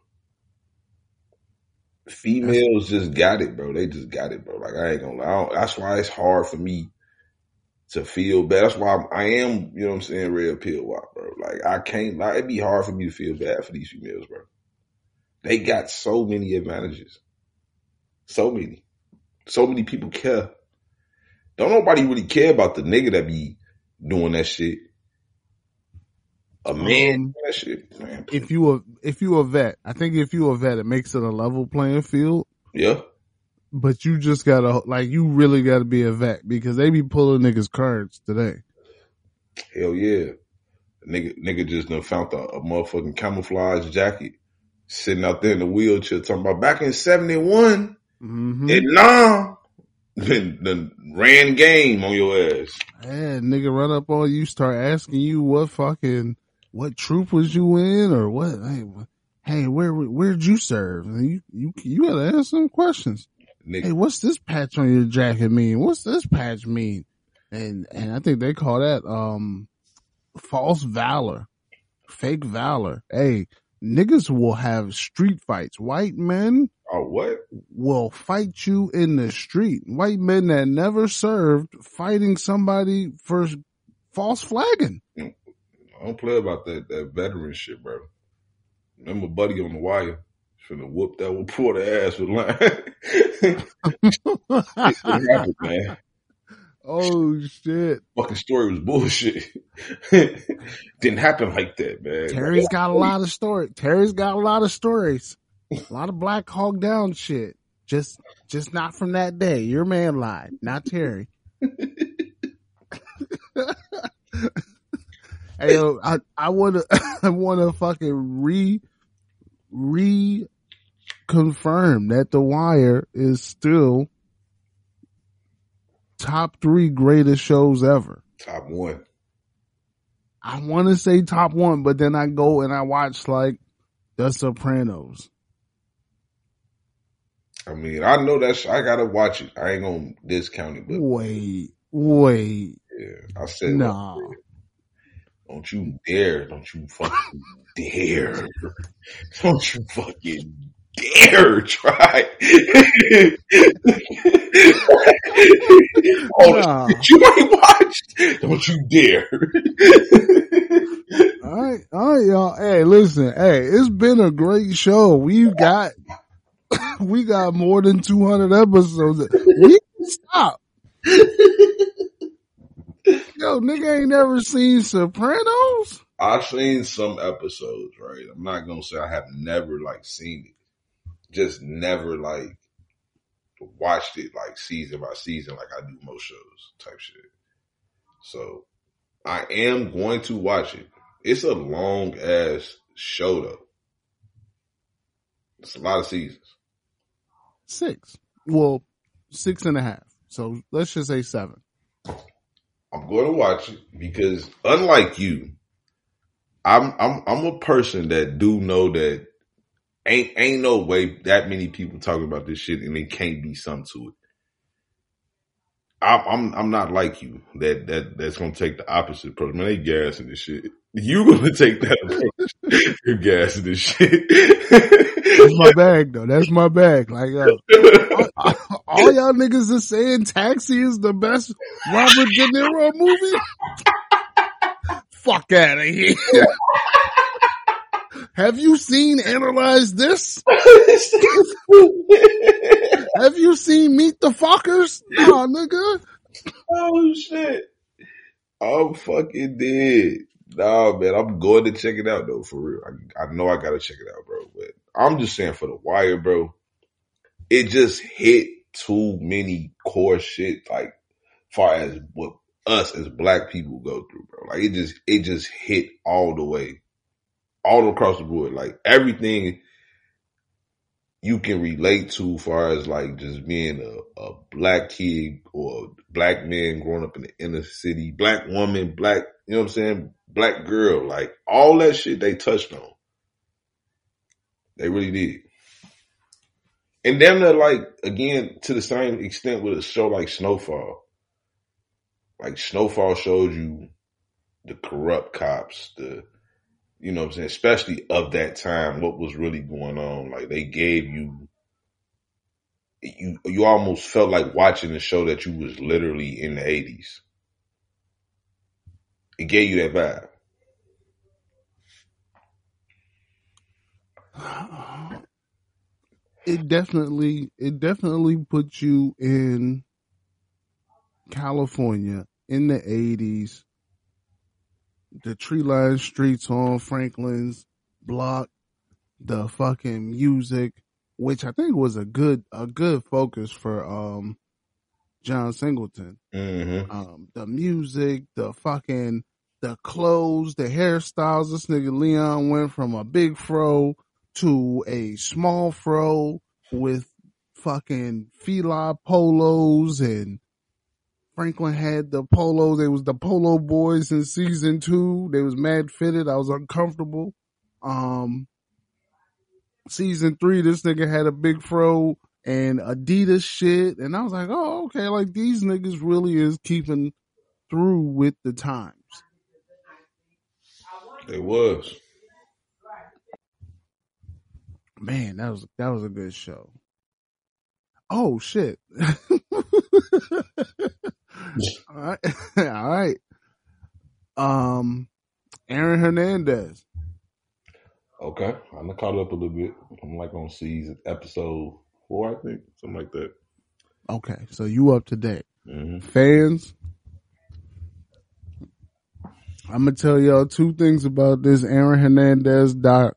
Speaker 1: Females just got it, bro. They just got it, bro. Like, I ain't gonna lie. That's why it's hard for me to feel bad. That's why I am, you know what I'm saying, red pill wop, bro. Like, I can't lie. It'd be hard for me to feel bad for these females, bro. They got so many advantages. So many. So many people care. Don't nobody really care about the nigga that be doing that shit. A man doing that shit, man.
Speaker 5: If you a vet, I think if you a vet, it makes it a level playing field.
Speaker 1: Yeah.
Speaker 5: But you just gotta, like, you really gotta be a vet because they be pulling niggas cards today.
Speaker 1: Hell yeah. Nigga just done found a motherfucking camouflage jacket sitting out there in the wheelchair talking about back in 71 and now then ran game on your ass.
Speaker 5: Yeah, nigga run up on you, start asking you what troop was you in or what? Hey, where'd you serve? And you gotta ask some questions.
Speaker 1: Nigga,
Speaker 5: hey, what's this patch on your jacket mean? What's this patch mean? And I think they call that, false valor, fake valor. Hey, niggas will have street fights. White men
Speaker 1: oh what?
Speaker 5: will fight you in the street. White men that never served fighting somebody for false flagging.
Speaker 1: I don't play about that veteran shit, bro. Remember Buddy on the Wire? Finna whoop that reporter ass with line. It happened, man.
Speaker 5: Oh shit.
Speaker 1: Fucking story was bullshit. Didn't happen like that, man.
Speaker 5: Terry's got a lot of stories. Terry's got a lot of stories. A lot of Black Hawk Down shit. Just not from that day. Your man lied, not Terry. Hey, yo, I wanna fucking confirm that The Wire is still top 3 greatest shows ever.
Speaker 1: Top 1.
Speaker 5: I want to say top 1, but then I go and I watch like The Sopranos.
Speaker 1: I mean, I know that I gotta watch it. I ain't gonna discount it, but
Speaker 5: Wait.
Speaker 1: yeah, I said,
Speaker 5: Nah.
Speaker 1: don't you dare, don't you fucking dare, don't you fucking dare try. Oh,
Speaker 5: Nah.
Speaker 1: you ain't watched. Don't you dare.
Speaker 5: All right, y'all. Hey, listen. Hey, it's been a great show. We got more than 200 episodes. We can stop. Yo, nigga ain't never seen Sopranos?
Speaker 1: I've seen some episodes, right? I'm not gonna say I have never like seen it. Just never like watched it like season by season like I do most shows type shit. So I am going to watch it. It's a long ass show though. It's a lot of seasons.
Speaker 5: 6. Well, 6.5. So let's just say 7.
Speaker 1: I'm going to watch it because unlike you, I'm a person that do know that ain't no way that many people talking about this shit and it can't be something to it. I'm not like you that's gonna take the opposite approach. Man, they gassing this shit. You gonna take that approach? You're gassing this shit.
Speaker 5: That's my bag though. That's my bag. Like, all y'all niggas are saying Taxi is the best Robert De Niro movie. Fuck out of here. Have you seen Analyze This? Have you seen Meet the Fuckers? Nah, nigga.
Speaker 1: Oh shit. I'm fucking dead. Nah, man, I'm going to check it out though, for real. I know I gotta check it out, bro. But I'm just saying for The Wire, bro, it just hit too many core shit, like far as what us as black people go through, bro. Like it just hit all the way, all across the board. Like everything you can relate to far as like just being a black kid or black man growing up in the inner city, black woman, black, you know what I'm saying? Black girl, like all that shit they touched on. They really did. And damn near like, again, to the same extent with a show like Snowfall. Like Snowfall shows you the corrupt cops, you know what I'm saying, especially of that time, what was really going on. Like they gave you almost felt like watching a show that you was literally in the 80s. It gave you that vibe.
Speaker 5: It definitely puts you in California in the 80s. The tree-lined streets on Franklin's block, the fucking music, which I think was a good focus for John Singleton.
Speaker 1: Mm-hmm.
Speaker 5: The music, the clothes, the hairstyles. This nigga Leon went from a big fro to a small fro with fucking fila polos, and Franklin had the polo. They was the Polo Boys in season 2. They was mad fitted. I was uncomfortable. Season 3, this nigga had a big fro and Adidas shit. And I was like, oh, okay. Like these niggas really is keeping through with the times.
Speaker 1: They was.
Speaker 5: Man, that was a good show. Oh shit. All right. All right. Aaron Hernandez.
Speaker 1: Okay. I'm caught up a little bit. I'm like on episode 4, I think. Something like that.
Speaker 5: Okay. So you up to date.
Speaker 1: Mm-hmm.
Speaker 5: Fans, I'm going to tell y'all 2 things about this Aaron Hernandez doc.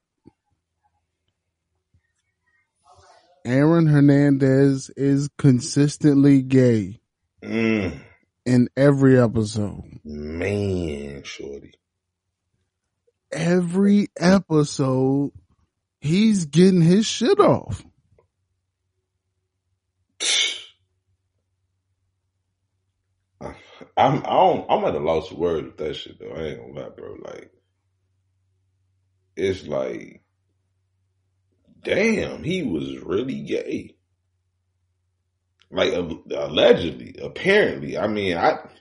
Speaker 5: Aaron Hernandez is consistently gay in every episode.
Speaker 1: Man, shorty.
Speaker 5: Every episode, he's getting his shit off.
Speaker 1: I'm at a loss of words with that shit though. I ain't gonna lie, bro. Like, it's like, damn, he was really gay. Like allegedly, apparently. I mean,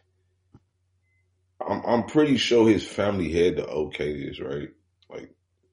Speaker 1: I'm pretty sure his family had to okay this, right? Like,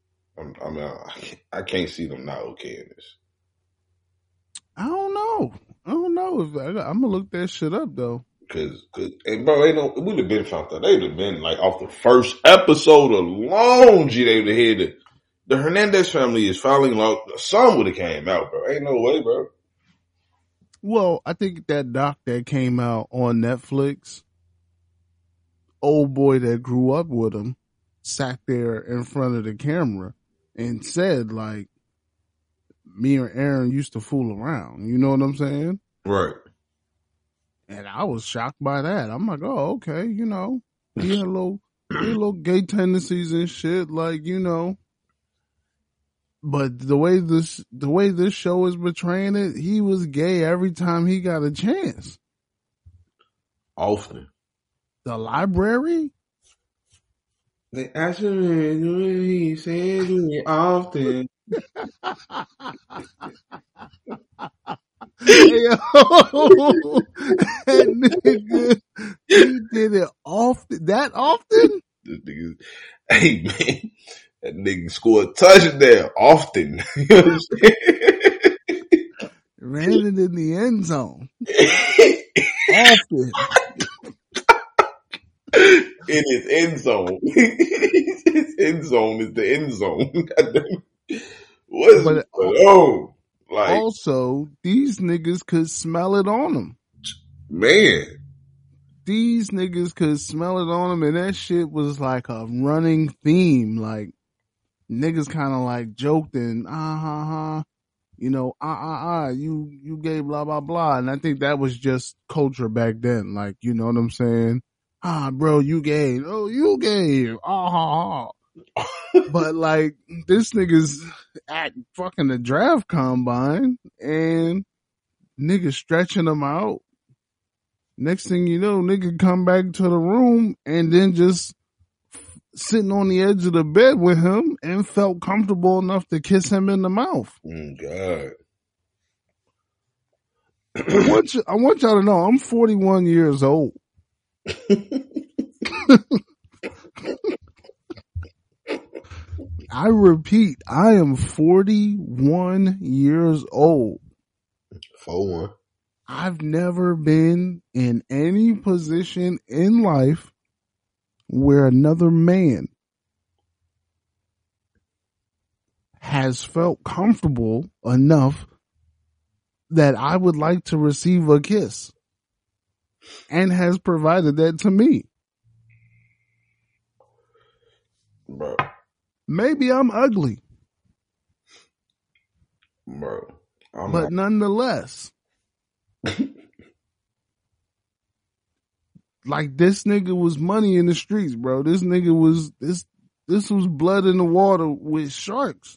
Speaker 1: I can't see them not okaying this.
Speaker 5: I don't know. I'm gonna look that shit up though.
Speaker 1: Cause, and bro, it would have been found out. They'd have been like off the first episode alone. They would have had the Hernandez family is filing law. The son would have came out, bro. Ain't no way, bro.
Speaker 5: Well, I think that doc that came out on Netflix, old boy that grew up with him, sat there in front of the camera and said, like, me and Aaron used to fool around. You know what I'm saying?
Speaker 1: Right.
Speaker 5: And I was shocked by that. I'm like, oh, okay, you know, he had little gay tendencies and shit, like, you know. But the way this show is portraying it, he was gay every time he got a chance.
Speaker 1: Often.
Speaker 5: The library?
Speaker 1: They actually he said it often.
Speaker 5: Yo, that nigga, he did it often. That often?
Speaker 1: Hey man, that nigga scored a touchdown often. You know what I'm saying?
Speaker 5: Ran it in the end zone. Often.
Speaker 1: In his end zone. His end zone is the end zone. What's going on? Like,
Speaker 5: also, these niggas could smell it on them.
Speaker 1: Man.
Speaker 5: These niggas could smell it on them, and that shit was like a running theme. Like, niggas kind of like joked and, you know, you gay, blah, blah, blah. And I think that was just culture back then. Like, you know what I'm saying? Bro, you gay. Oh, you gay. But like, this nigga's at fucking the draft combine and niggas stretching them out. Next thing you know, nigga come back to the room and then just sitting on the edge of the bed with him and felt comfortable enough to kiss him in the mouth.
Speaker 1: God.
Speaker 5: I want y'all to know I'm 41 years old. I repeat, I am 41 years old.
Speaker 1: 41.
Speaker 5: I've never been in any position in life where another man has felt comfortable enough that I would like to receive a kiss and has provided that to me.
Speaker 1: Bro.
Speaker 5: Maybe I'm ugly.
Speaker 1: Bro.
Speaker 5: But nonetheless, like this nigga was money in the streets, bro. This nigga was, this was blood in the water with sharks.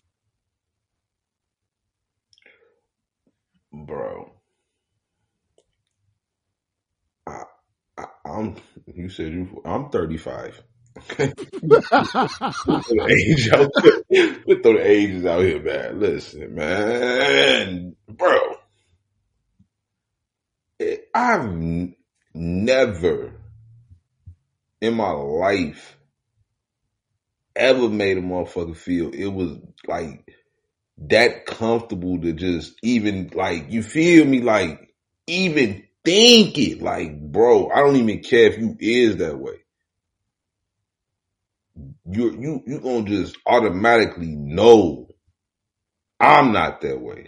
Speaker 1: Bro. I'm 35. Okay. Throw the ages out here, man. Listen, man. Bro. I've never in my life ever made a motherfucker feel it was like that comfortable to just even like, you feel me? Like even think it. Like, bro, I don't even care if you is that way. You gonna just automatically know I'm not that way.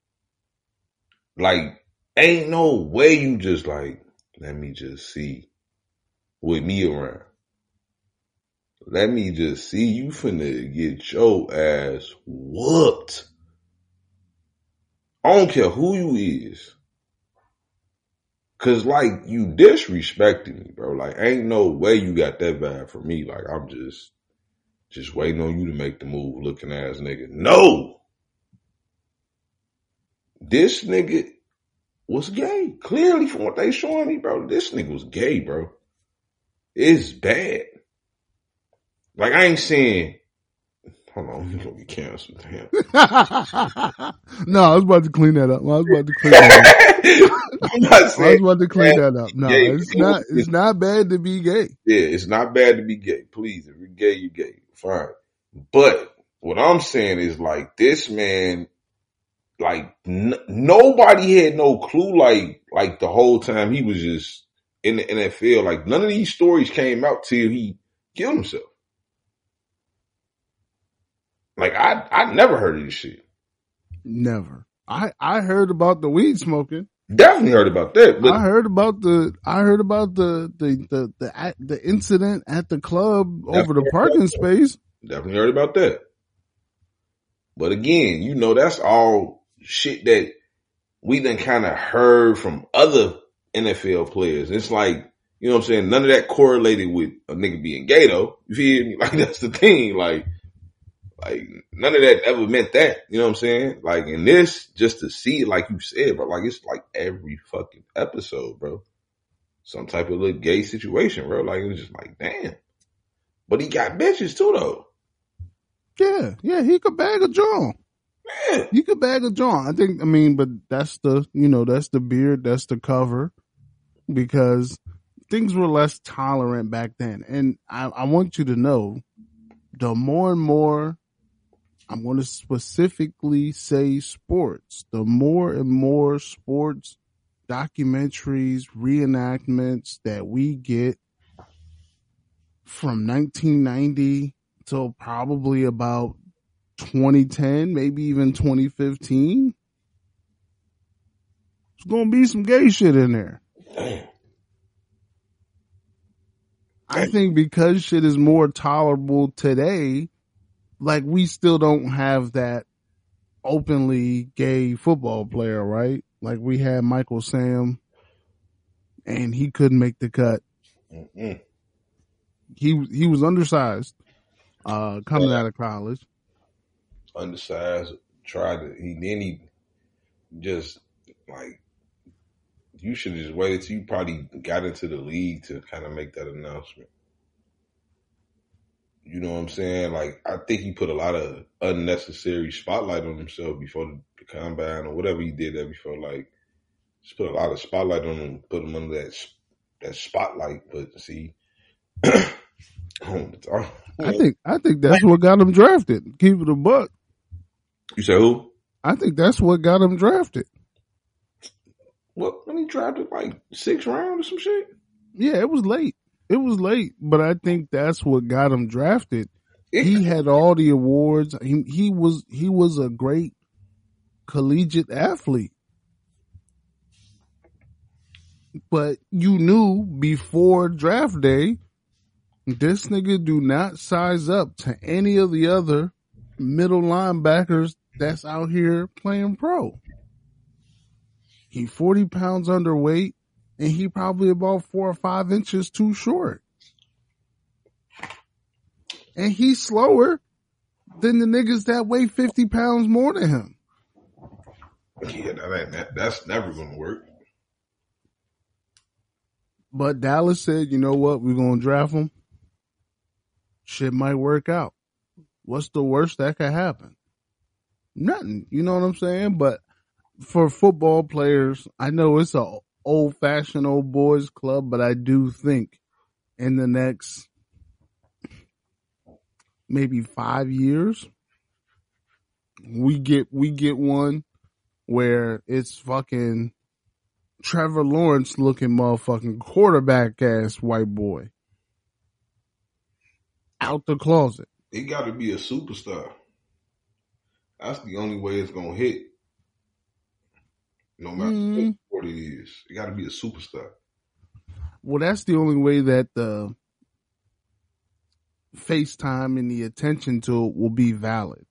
Speaker 1: Like, ain't no way you just like, let me just see with me around. Let me just see you finna get your ass whooped. I don't care who you is. Cause like you disrespecting me, bro. Like ain't no way you got that vibe from me. Like I'm just waiting on you to make the move looking ass nigga. No! This nigga was gay. Clearly from what they showing me, bro. This nigga was gay, bro. It's bad. Like I ain't saying, hold on, you're gonna be canceled. Damn.
Speaker 5: No, I was about to clean that up. I'm not saying that up. No, it's not bad to be gay.
Speaker 1: Yeah, it's not bad to be gay. Please, if you're gay, you're gay. Fine. But what I'm saying is like this man, like nobody had no clue like the whole time he was just in the NFL. Like none of these stories came out till he killed himself. Like I never heard of this shit.
Speaker 5: Never. I heard about the weed smoking.
Speaker 1: Definitely heard about that. But
Speaker 5: I heard about the incident at the club over the parking space.
Speaker 1: Definitely heard about that. But again, you know, that's all shit that we done kind of heard from other NFL players. It's like, you know what I'm saying? None of that correlated with a nigga being gay though. You feel me? Like that's the thing. Like none of that ever meant that. You know what I'm saying? Like in this, just to see it, like you said, bro, like it's like every fucking episode, bro. Some type of little gay situation, bro. Like it was just like, damn. But he got bitches too though.
Speaker 5: Yeah, he could bag a joint.
Speaker 1: Yeah.
Speaker 5: He could bag a joint. But that's the beard, that's the cover, because things were less tolerant back then. And I want you to know, the more and more, I'm going to specifically say sports, the more and more sports documentaries, reenactments that we get from 1990 till probably about 2010, maybe even 2015. There's going to be some gay shit in there.
Speaker 1: Damn.
Speaker 5: I think because shit is more tolerable today, like we still don't have that openly gay football player, right? Like we had Michael Sam and he couldn't make the cut.
Speaker 1: Mm-mm.
Speaker 5: He was undersized, coming out of college.
Speaker 1: Undersized, he just like, you should have just waited till you probably got into the league to kind of make that announcement. You know what I'm saying? Like, I think he put a lot of unnecessary spotlight on himself before the combine or whatever he did there before. Like, just put a lot of spotlight on him, put him under that spotlight. But see,
Speaker 5: I think that's what got him drafted. Keep it a buck.
Speaker 1: You say who?
Speaker 5: I think that's what got him drafted.
Speaker 1: Well, when he drafted like 6th round or some shit.
Speaker 5: Yeah, it was late. But I think that's what got him drafted. He had all the awards. He was a great collegiate athlete. But you knew before draft day, this nigga do not size up to any of the other middle linebackers that's out here playing pro. He 40 pounds underweight, and he probably about 4 or 5 inches too short. And he's slower than the niggas that weigh 50 pounds more than him.
Speaker 1: Yeah, that's never going to work.
Speaker 5: But Dallas said, you know what, we're going to draft him. Shit might work out. What's the worst that could happen? Nothing. You know what I'm saying? But for football players, I know it's a old-fashioned old boys club, but I do think in the next maybe 5 years, we get one where it's fucking Trevor Lawrence looking motherfucking quarterback ass white boy out the closet.
Speaker 1: It got to be a superstar. That's the only way it's gonna hit. No matter what it is, it got to be a superstar.
Speaker 5: Well, that's the only way that the FaceTime and the attention to it will be valid.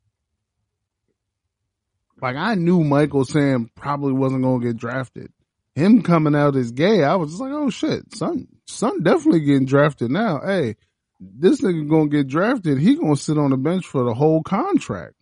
Speaker 5: Like, I knew Michael Sam probably wasn't going to get drafted. Him coming out as gay, I was just like, oh shit, son definitely getting drafted now. Hey, this nigga going to get drafted. He going to sit on the bench for the whole contract.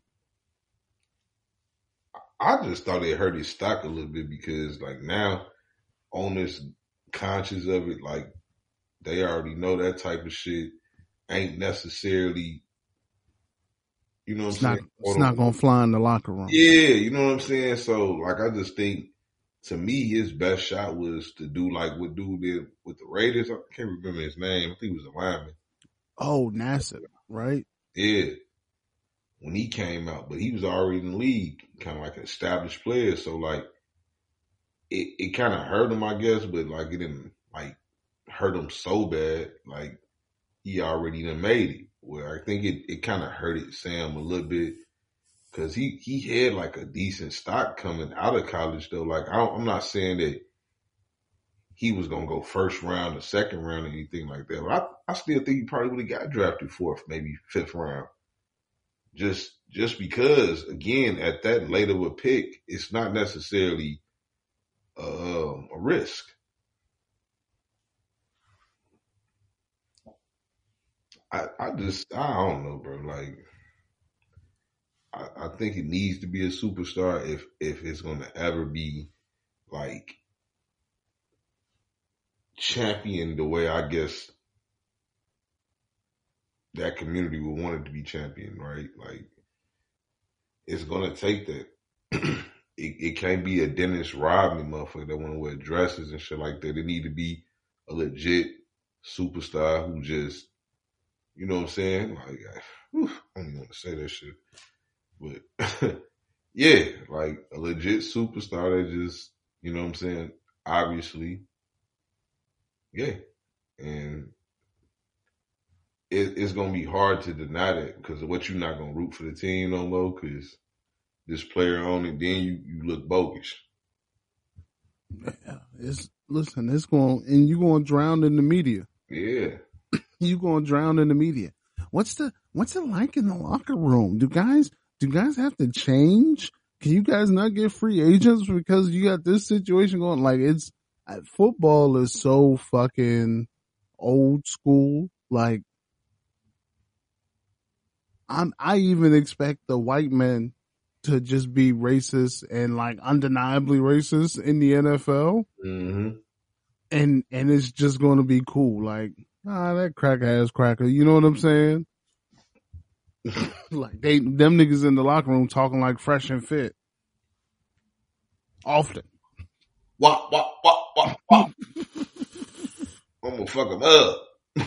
Speaker 1: I just thought it hurt his stock a little bit because, like, now owners conscious of it, like, they already know that type of shit ain't necessarily, you know what I'm saying?
Speaker 5: It's not going to fly in the locker room.
Speaker 1: Yeah, you know what I'm saying? So, like, I just think, to me, his best shot was to do like what dude did with the Raiders. I can't remember his name. I think he was a lineman.
Speaker 5: Oh, Nassib, right?
Speaker 1: Yeah. When he came out, but he was already in the league, kind of like an established player. So, like, it kind of hurt him, I guess, but, like, it didn't, like, hurt him so bad. Like, he already done made it. Where I think it kind of hurted Sam a little bit because he had, like, a decent stock coming out of college, though. Like, I'm not saying that he was going to go first round or second round or anything like that. But I still think he probably would have got drafted fourth, maybe fifth round. Just because, again, at that late of a pick, it's not necessarily a risk. I don't know, bro. Like, I think it needs to be a superstar if it's going to ever be, like, championed the way I guess that community would want it to be championed, right? Like, it's going to take that. It can't be a Dennis Rodman motherfucker that want to wear dresses and shit like that. It need to be a legit superstar who just, you know what I'm saying? Like, I don't even want to say that shit. But, yeah, like a legit superstar that just, you know what I'm saying? Obviously, yeah. And it's going to be hard to deny that because of what you're not going to root for the team no more because this player on it, then you look bogus.
Speaker 5: Yeah, it's going, and you're going to drown in the media.
Speaker 1: Yeah.
Speaker 5: You're going to drown in the media. What's it like in the locker room? Do guys have to change? Can you guys not get free agents because you got this situation going? Like, football is so fucking old school. Like, I even expect the white men to just be racist and, like, undeniably racist in the NFL.
Speaker 1: Mm-hmm.
Speaker 5: And it's just going to be cool. Like, that cracker ass cracker. You know what I'm saying? Like, them niggas in the locker room talking like Fresh and Fit. Often.
Speaker 1: Wah. I'm gonna fuck them up.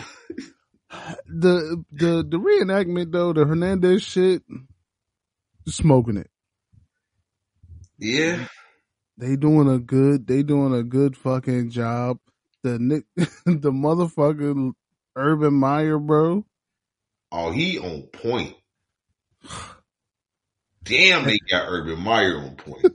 Speaker 5: The reenactment though, the Hernandez shit, smoking it.
Speaker 1: Yeah.
Speaker 5: They doing a good fucking job. The motherfucking Urban Meyer, bro.
Speaker 1: Oh, he on point. Damn, they got Urban Meyer on point.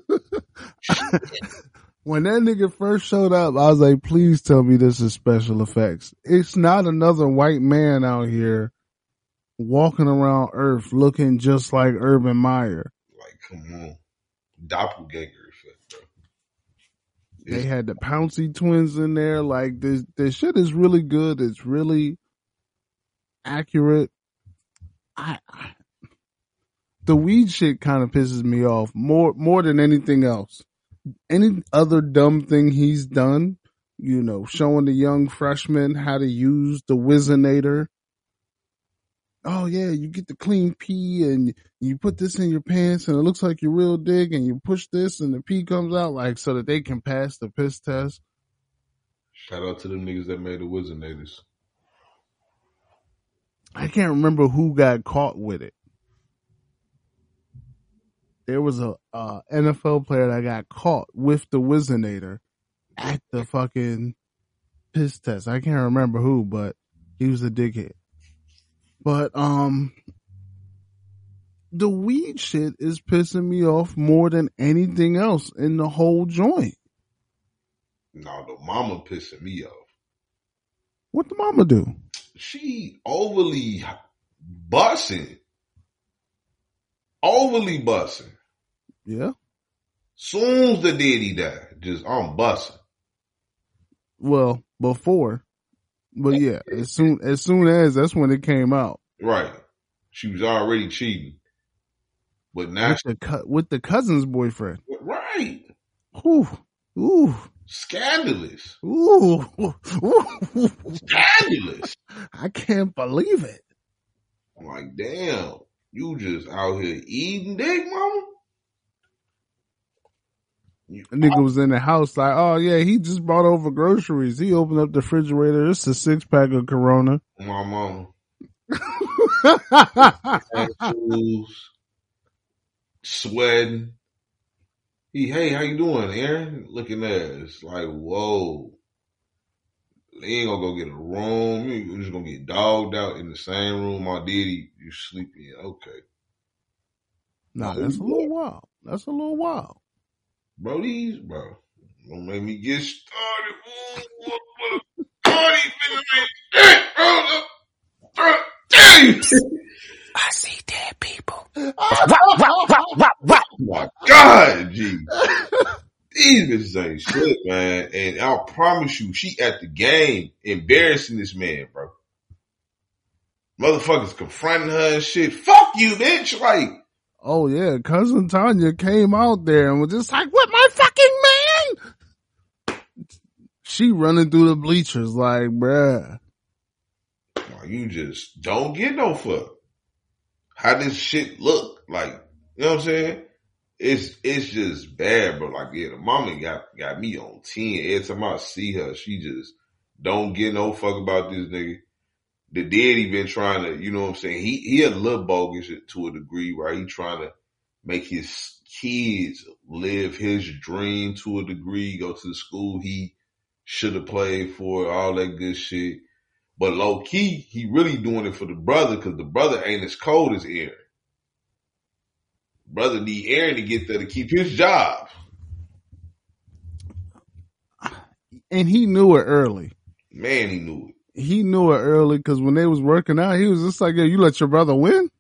Speaker 5: When that nigga first showed up, I was like, please tell me this is special effects. It's not another white man out here walking around Earth looking just like Urban Meyer.
Speaker 1: Like, come on. Doppelganger effect, bro.
Speaker 5: They had the Pouncey twins in there. Like, this shit is really good. It's really accurate. The weed shit kind of pisses me off more than anything else. Any other dumb thing he's done, you know, showing the young freshmen how to use the Wizinator. oh yeah, you get the clean pee and you put this in your pants and it looks like your real dick and you push this and the pee comes out like so that they can pass the piss test.
Speaker 1: Shout out to them niggas that made the Wizardnators.
Speaker 5: I can't remember who got caught with it. There was a NFL player that got caught with the Wizardnator at the fucking piss test. I can't remember who, but he was a dickhead. But the weed shit is pissing me off more than anything else in the whole joint.
Speaker 1: No, the mama pissing me off.
Speaker 5: What the mama do?
Speaker 1: She overly bussing. Overly bussing.
Speaker 5: Yeah.
Speaker 1: Soon as the daddy died, just I'm bussing.
Speaker 5: Well, before. But yeah, as soon as that's when it came out.
Speaker 1: Right. She was already cheating. But now
Speaker 5: with the cousin's boyfriend.
Speaker 1: Right.
Speaker 5: Ooh. Ooh.
Speaker 1: Scandalous.
Speaker 5: Ooh. Ooh.
Speaker 1: Scandalous.
Speaker 5: I can't believe it.
Speaker 1: I'm like, damn, you just out here eating dick, mama?
Speaker 5: A nigga was in the house like, oh yeah, he just brought over groceries. He opened up the refrigerator. It's a 6-pack of Corona.
Speaker 1: My mama. Sweating. Hey, how you doing, Aaron? Looking at us like, whoa. They ain't gonna go get a room. You're just gonna get dogged out in the same room my daddy you sleep in. Okay.
Speaker 5: Nah, that's a little wild. That's a little wild.
Speaker 1: Bro, don't make me get started.
Speaker 2: I see dead people.
Speaker 1: Oh my God, G. These bitches ain't shit, man. And I'll promise you, she at the game embarrassing this man, bro. Motherfuckers confronting her and shit. Fuck you, bitch. Like,
Speaker 5: oh yeah, cousin Tanya came out there and was just like, "What my fucking man?" She running through the bleachers like, bruh.
Speaker 1: You just don't get no fuck. How this shit look like? You know what I'm saying? It's just bad, bro. Like, yeah, the mama got me on 10. Every time I see her, she just don't get no fuck about this nigga. The daddy been trying to, you know what I'm saying? He a little bogus to a degree, right? He trying to make his kids live his dream to a degree, go to the school he should have played for, all that good shit. But low key, he really doing it for the brother because the brother ain't as cold as Aaron. Brother need Aaron to get there to keep his job.
Speaker 5: And he knew it early.
Speaker 1: Man, he knew it.
Speaker 5: He knew it early because when they was working out, he was just like, "Yo, you let your brother win?"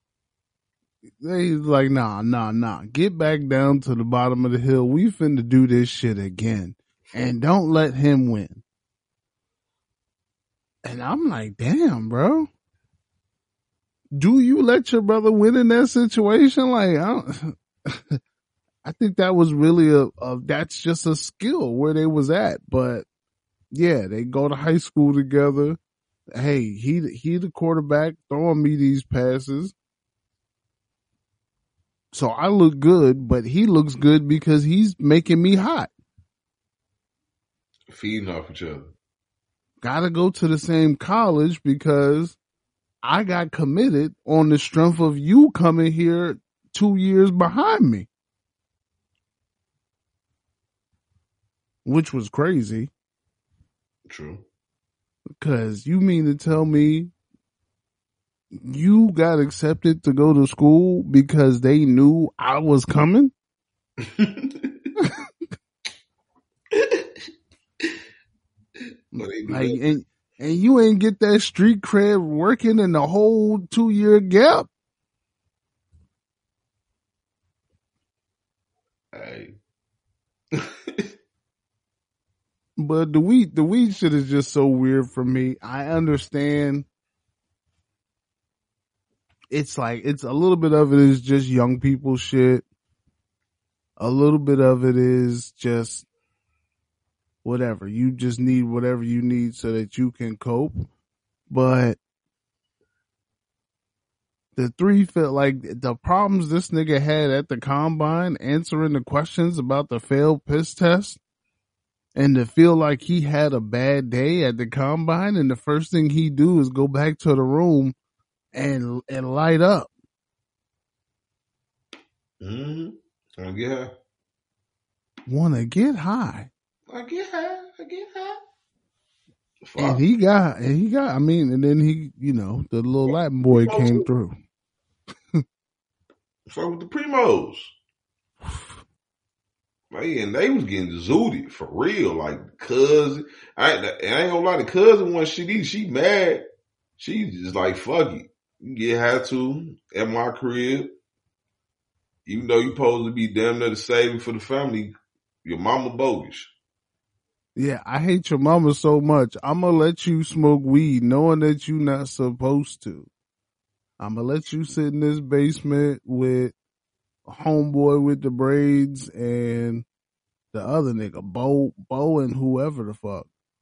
Speaker 5: He's like, nah. Get back down to the bottom of the hill. We finna do this shit again. And don't let him win. And I'm like, damn, bro. Do you let your brother win in that situation? Like, I think that was really that's just a skill where they was at. But yeah, they go to high school together. Hey, he the quarterback throwing me these passes. So I look good, but he looks good because he's making me hot.
Speaker 1: Feeding off each other.
Speaker 5: Gotta go to the same college because I got committed on the strength of you coming here 2 years behind me. Which was crazy.
Speaker 1: True.
Speaker 5: Because you mean to tell me you got accepted to go to school because they knew I was coming? Like, and you ain't get that street cred working in the whole 2-year gap.
Speaker 1: Hey.
Speaker 5: But the weed shit is just so weird for me. I understand. It's like, it's a little bit of it is just young people shit. A little bit of it is just whatever. You just need whatever you need so that you can cope. But the three felt like the problems this nigga had at the combine answering the questions about the failed piss test, and to feel like he had a bad day at the combine, and the first thing he do is go back to the room and light up.
Speaker 1: Mm-hmm. Yeah.
Speaker 5: Wanna get high.
Speaker 1: I get high. Fuck.
Speaker 5: And he got, I mean, and then he, you know, the little Latin boy came through.
Speaker 1: Fuck with the Primos. Man, they was getting zooted for real. Like, cousin, I ain't gonna lie, the cousin one shit, she mad. She just like, fuck it. You get high too at my crib. Even though you supposed to be damn near the saving for the family, your mama bogus.
Speaker 5: Yeah, I hate your mama so much. I'm gonna let you smoke weed knowing that you're not supposed to. I'm gonna let you sit in this basement with a homeboy with the braids and the other nigga, Bo and whoever the fuck.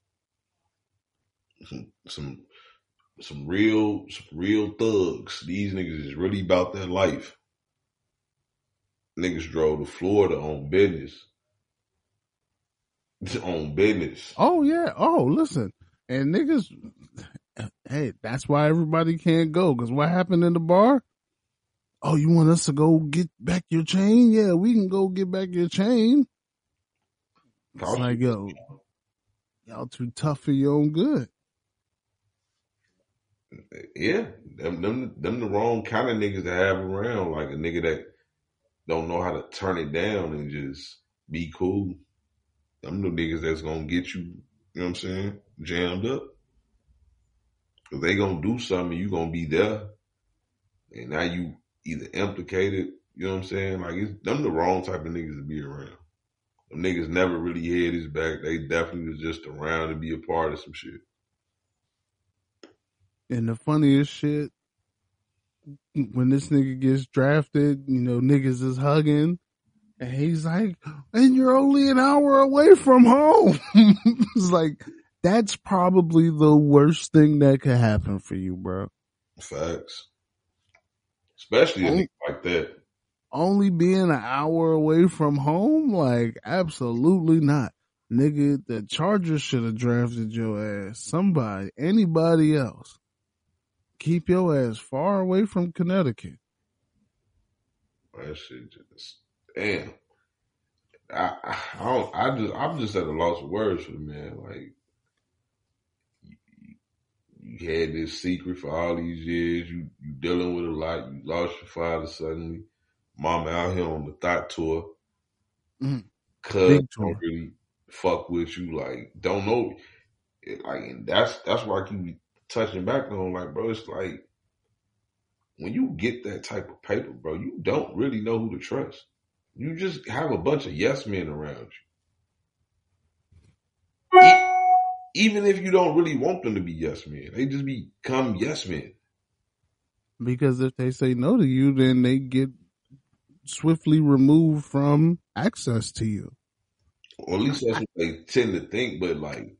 Speaker 1: Some real thugs. These niggas is really about that life. Niggas drove to Florida on business. On business.
Speaker 5: Oh yeah. Oh, listen. And niggas, hey, that's why everybody can't go. Cause what happened in the bar? Oh, you want us to go get back your chain? Yeah, we can go get back your chain. It's like, yo, y'all too tough for your own good.
Speaker 1: Yeah, them the wrong kind of niggas to have around. Like a nigga that don't know how to turn it down and just be cool. Them the niggas that's gonna get you, you know what I'm saying, jammed up. Cause they gonna do something, you gonna be there. And now you either implicated, you know what I'm saying? Like, it's them the wrong type of niggas to be around. Them niggas never really had his back. They definitely was just around to be a part of some shit.
Speaker 5: And the funniest shit, when this nigga gets drafted, you know, niggas is hugging. And he's like, and you're only an hour away from home. It's like, that's probably the worst thing that could happen for you, bro.
Speaker 1: Facts. Especially a nigga like that.
Speaker 5: Only being an hour away from home? Like, absolutely not. Nigga, the Chargers should have drafted your ass. Somebody, anybody else. Keep your ass far away from Connecticut.
Speaker 1: That shit just, damn. I'm just at a loss of words for the man. Like, you had this secret for all these years. You dealing with a lot. You lost your father suddenly. Mama out here on the thought tour. Cuz don't really fuck with you. Like, don't know. Like, and that's why I keep touching back on. Like, bro, it's like when you get that type of paper, bro, you don't really know who to trust. You just have a bunch of yes men around you. Even if you don't really want them to be yes men, they just become yes men. Because
Speaker 5: if they say no to you, then they get swiftly removed from access to you.
Speaker 1: Or at least that's what they tend to think, but like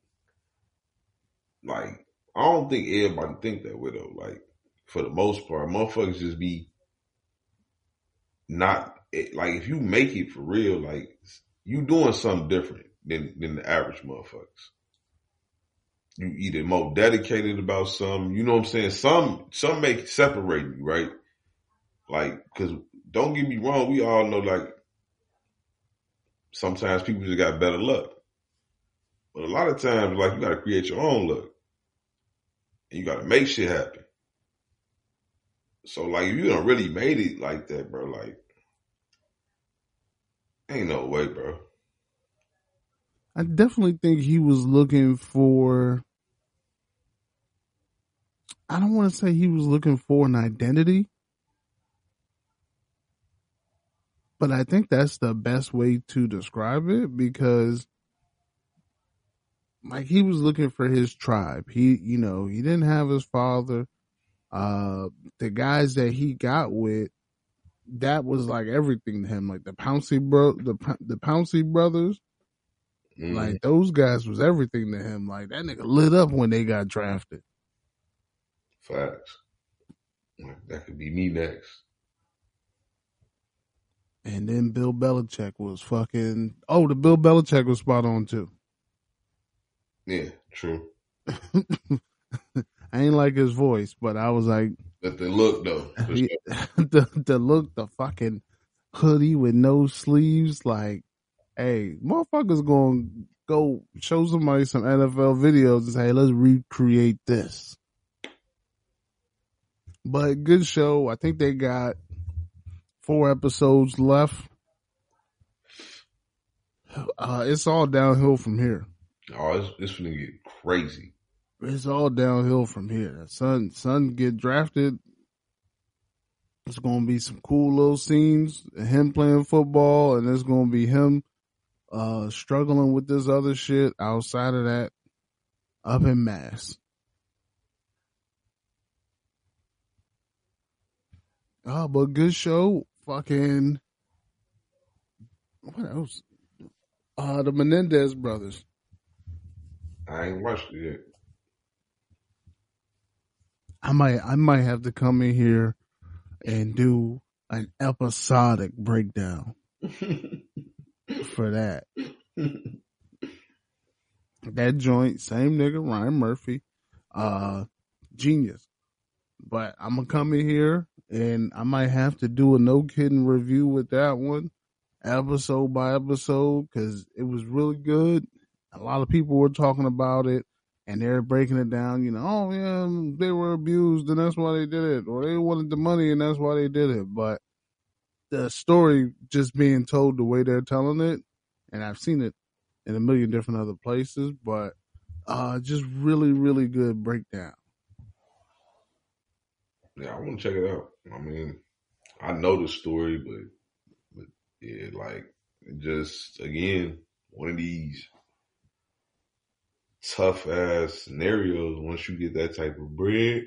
Speaker 1: I don't think everybody think that way though. Like, for the most part, motherfuckers just be not, like, if you make it for real, like, you doing something different than the average motherfuckers. You either more dedicated about something, you know what I'm saying? Some make separate you, right? Like, cause don't get me wrong, we all know, like, sometimes people just got better luck. But a lot of times, like, you gotta create your own luck. And you gotta make shit happen. So, like, if you done really made it like that, bro, like, ain't no way, bro.
Speaker 5: I definitely think he was looking for, I don't want to say he was looking for an identity, but I think that's the best way to describe it, because like, he was looking for his tribe. He, you know, he didn't have his father. The guys that he got with, that was like everything to him. Like the Pouncey brothers, like those guys was everything to him. Like, that nigga lit up when they got drafted.
Speaker 1: Facts. That could be me next.
Speaker 5: And then Bill Belichick was fucking. Oh, the Bill Belichick was spot on too.
Speaker 1: Yeah, true.
Speaker 5: I ain't like his voice, but I was like,
Speaker 1: But the look though,
Speaker 5: the look, the fucking hoodie with no sleeves, like, hey, motherfuckers gonna go show somebody some NFL videos and say, hey, let's recreate this. But good show. I think they got 4 episodes left. It's all downhill from here.
Speaker 1: oh, it's gonna get crazy.
Speaker 5: It's all downhill from here. Son get drafted. It's gonna be some cool little scenes, him playing football, and it's gonna be him struggling with this other shit outside of that up in Mass. Oh, but good show. Fucking what else? The Menendez brothers.
Speaker 1: I ain't watched it yet.
Speaker 5: I might have to come in here and do an episodic breakdown for that. That joint, same nigga, Ryan Murphy, genius. But I'm gonna come in here and I might have to do a no kidding review with that one, episode by episode, because it was really good. A lot of people were talking about it and they're breaking it down, you know, oh yeah, they were abused and that's why they did it, or they wanted the money and that's why they did it. But the story just being told the way they're telling it, and I've seen it in a million different other places, but just really, really good breakdown.
Speaker 1: Yeah, I want to check it out. I mean, I know the story, but yeah, like just again, one of these tough ass scenarios. Once you get that type of bread,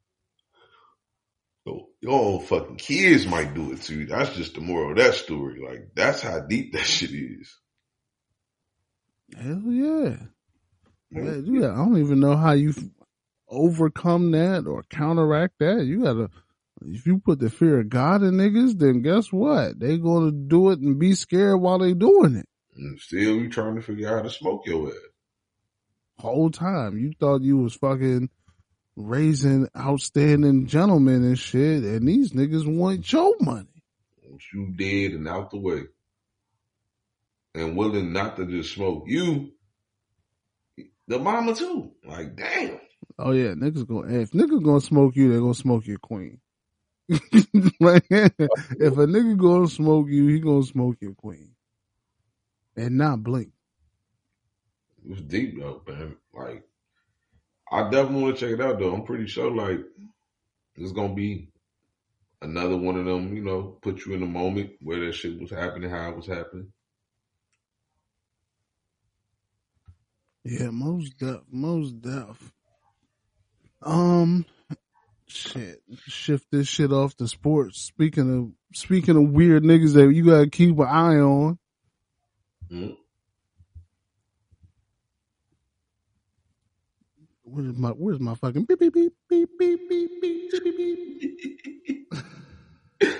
Speaker 1: your own fucking kids might do it to you. That's just the moral of that story. Like that's how deep that shit is.
Speaker 5: Hell yeah. Yeah, I don't even know how you overcome that or counteract that. You gotta, if you put the fear of God in niggas, then guess what? They gonna do it and be scared while they doing it.
Speaker 1: And still, you trying to figure out how to smoke your ass.
Speaker 5: Whole time you thought you was fucking raising outstanding gentlemen and shit, and these niggas want your money.
Speaker 1: Once you dead and out the way, and willing not to just smoke you, the mama too. Like damn.
Speaker 5: Oh yeah, if niggas gonna smoke you, they're gonna smoke your queen. Right? If a nigga gonna smoke you, he gonna smoke your queen. And not blink.
Speaker 1: It was deep though, man. Like, I definitely want to check it out though. I'm pretty sure like it's gonna be another one of them, you know, put you in the moment where that shit was happening, how it was happening.
Speaker 5: Yeah, most deaf. Shit. Shift this shit off to sports. Speaking of weird niggas that you gotta keep an eye on.
Speaker 1: Mm-hmm.
Speaker 5: Where's my fucking beep beep beep beep beep beep beep beep beep beep.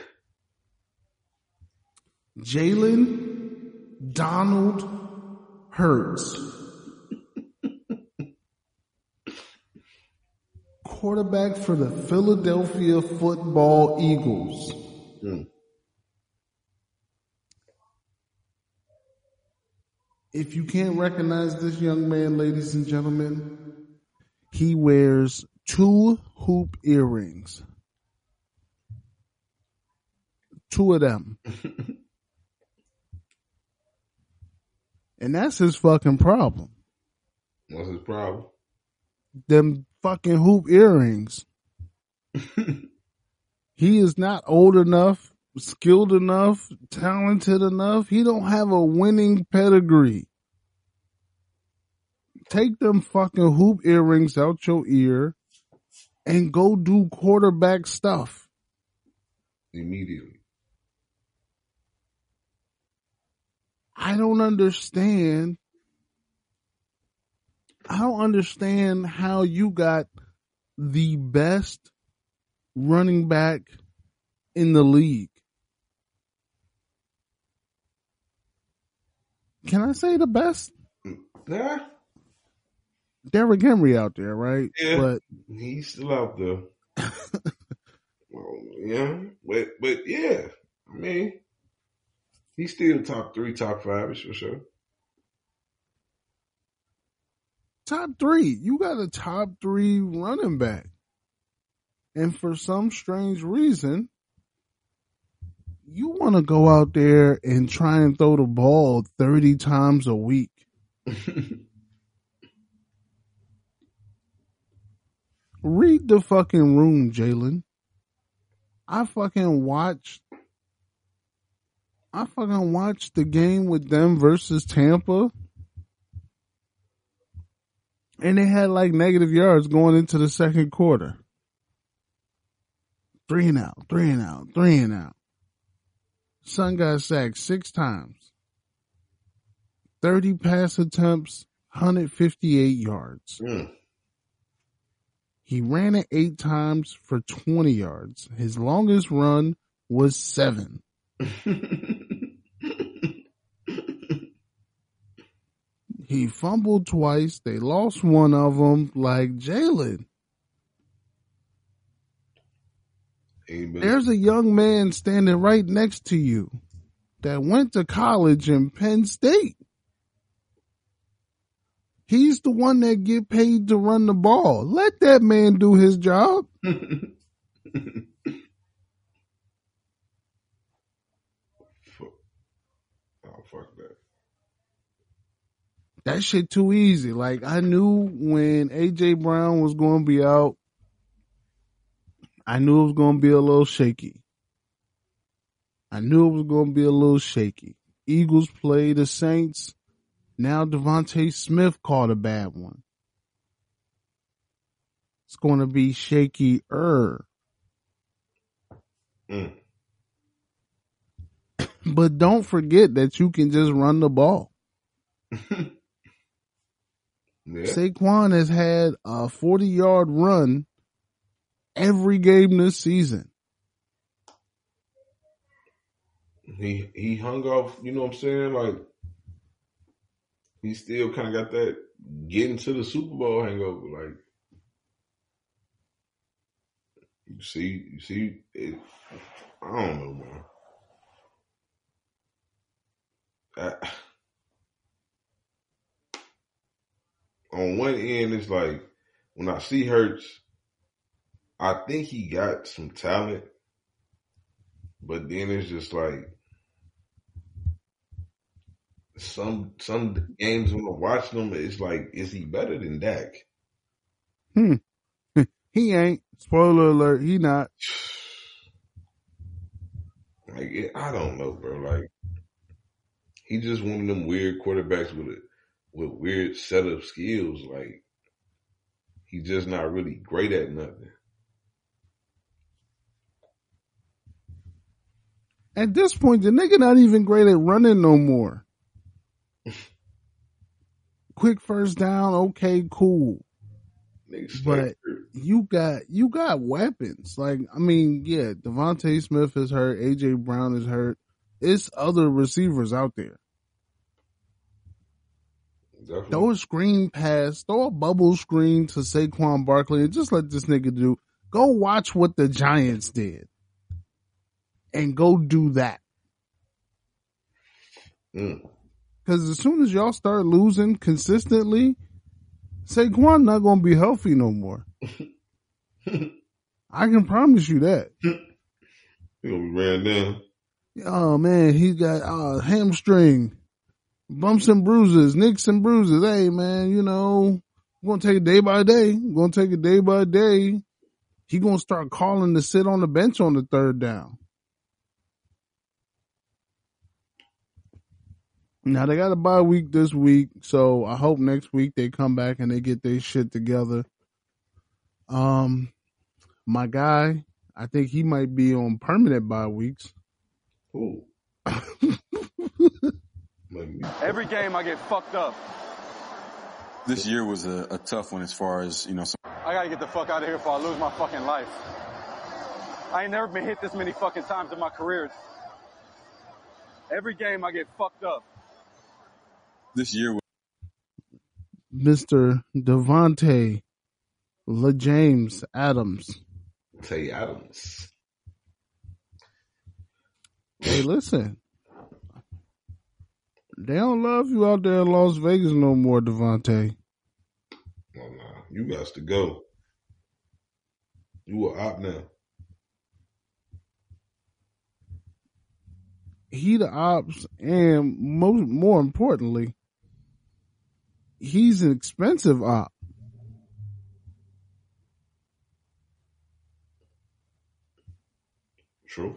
Speaker 5: Jalen Donald Hurts, quarterback for the Philadelphia Football Eagles. If you can't recognize this young man, ladies and gentlemen, he wears 2 hoop earrings. 2 of them. And that's his fucking problem.
Speaker 1: What's his problem?
Speaker 5: Them fucking hoop earrings. He is not old enough, skilled enough, talented enough. He don't have a winning pedigree. Take them fucking hoop earrings out your ear and go do quarterback stuff.
Speaker 1: Immediately.
Speaker 5: I don't understand how you got the best running back in the league. Can I say the best?
Speaker 1: Yeah.
Speaker 5: Derrick Henry out there, right?
Speaker 1: Yeah.
Speaker 5: But
Speaker 1: he's still out there. Well, yeah. But yeah. I mean, he's still top 3, top 5 for sure.
Speaker 5: Top 3. You got a top 3 running back. And for some strange reason, you want to go out there and try and throw the ball 30 times a week. Read the fucking room, Jalen. I fucking watched the game with them versus Tampa. And they had like negative yards going into the second quarter. 3 and out, 3 and out, 3 and out. Son got sacked 6 times. 30 pass attempts, 158 yards. He ran it 8 times for 20 yards. His longest run was 7. He fumbled twice. They lost one of them. Like, Jalen. There's a young man standing right next to you that went to college in Penn State. He's the one that get paid to run the ball. Let that man do his job.
Speaker 1: Oh, fuck that.
Speaker 5: That shit too easy. Like, I knew when A.J. Brown was going to be out, I knew it was going to be a little shaky. Eagles play the Saints. Now Devontae Smith caught a bad one. It's going to be shaky-er. But don't forget that you can just run the ball.
Speaker 1: Yeah.
Speaker 5: Saquon has had a 40-yard run every game this season.
Speaker 1: He hung off, you know what I'm saying? Like, he still kind of got that getting to the Super Bowl hangover. Like, you see it. I don't know, man. On one end, it's like, when I see Hurts, I think he got some talent, but then it's just like some games when I'm watching him, it's like, is he better than Dak?
Speaker 5: He ain't. Spoiler alert, he not.
Speaker 1: Like, I don't know, bro. Like, he just one of them weird quarterbacks with weird setup skills. Like, he's just not really great at nothing.
Speaker 5: At this point, the nigga not even great at running no more. Quick first down, okay, cool. But you got weapons. Like, I mean, yeah, Devontae Smith is hurt, A.J. Brown is hurt. It's other receivers out there.
Speaker 1: Definitely.
Speaker 5: Throw a screen pass, throw a bubble screen to Saquon Barkley and just let this nigga do. Go watch what the Giants did. And go do that. Because as soon as y'all start losing consistently, Saquon not going to be healthy no more. I can promise you that.
Speaker 1: He going to be ran down.
Speaker 5: Oh, man, he got hamstring, bumps and bruises, nicks and bruises. Hey, man, you know, we're going to take it day by day. We're going to take it day by day. He going to start calling to sit on the bench on the third down. Now, they got a bye week this week, so I hope next week they come back and they get their shit together. My guy, I think he might be on permanent bye weeks.
Speaker 1: Ooh.
Speaker 8: Every game I get fucked up.
Speaker 9: This year was a tough one as far as, you know.
Speaker 8: I gotta get the fuck out of here before I lose my fucking life. I ain't never been hit this many fucking times in my career. Every game I get fucked up.
Speaker 9: This year,
Speaker 5: Mr. Davante LeJames Adams.
Speaker 1: Tay Adams.
Speaker 5: Hey, listen. They don't love you out there in Las Vegas no more, Davante.
Speaker 1: Oh, nah. You got to go. You are out now.
Speaker 5: He the ops, and more importantly, he's an expensive op.
Speaker 1: True.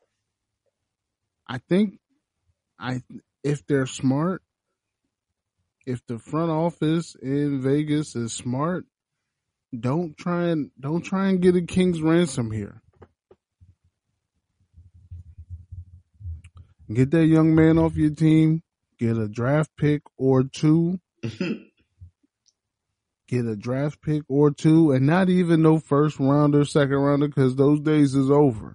Speaker 5: I think if they're smart, if the front office in Vegas is smart, don't try and get a king's ransom here. Get that young man off your team. Get a draft pick or two. Get a draft pick or two, and not even no first rounder, second rounder, because those days is over.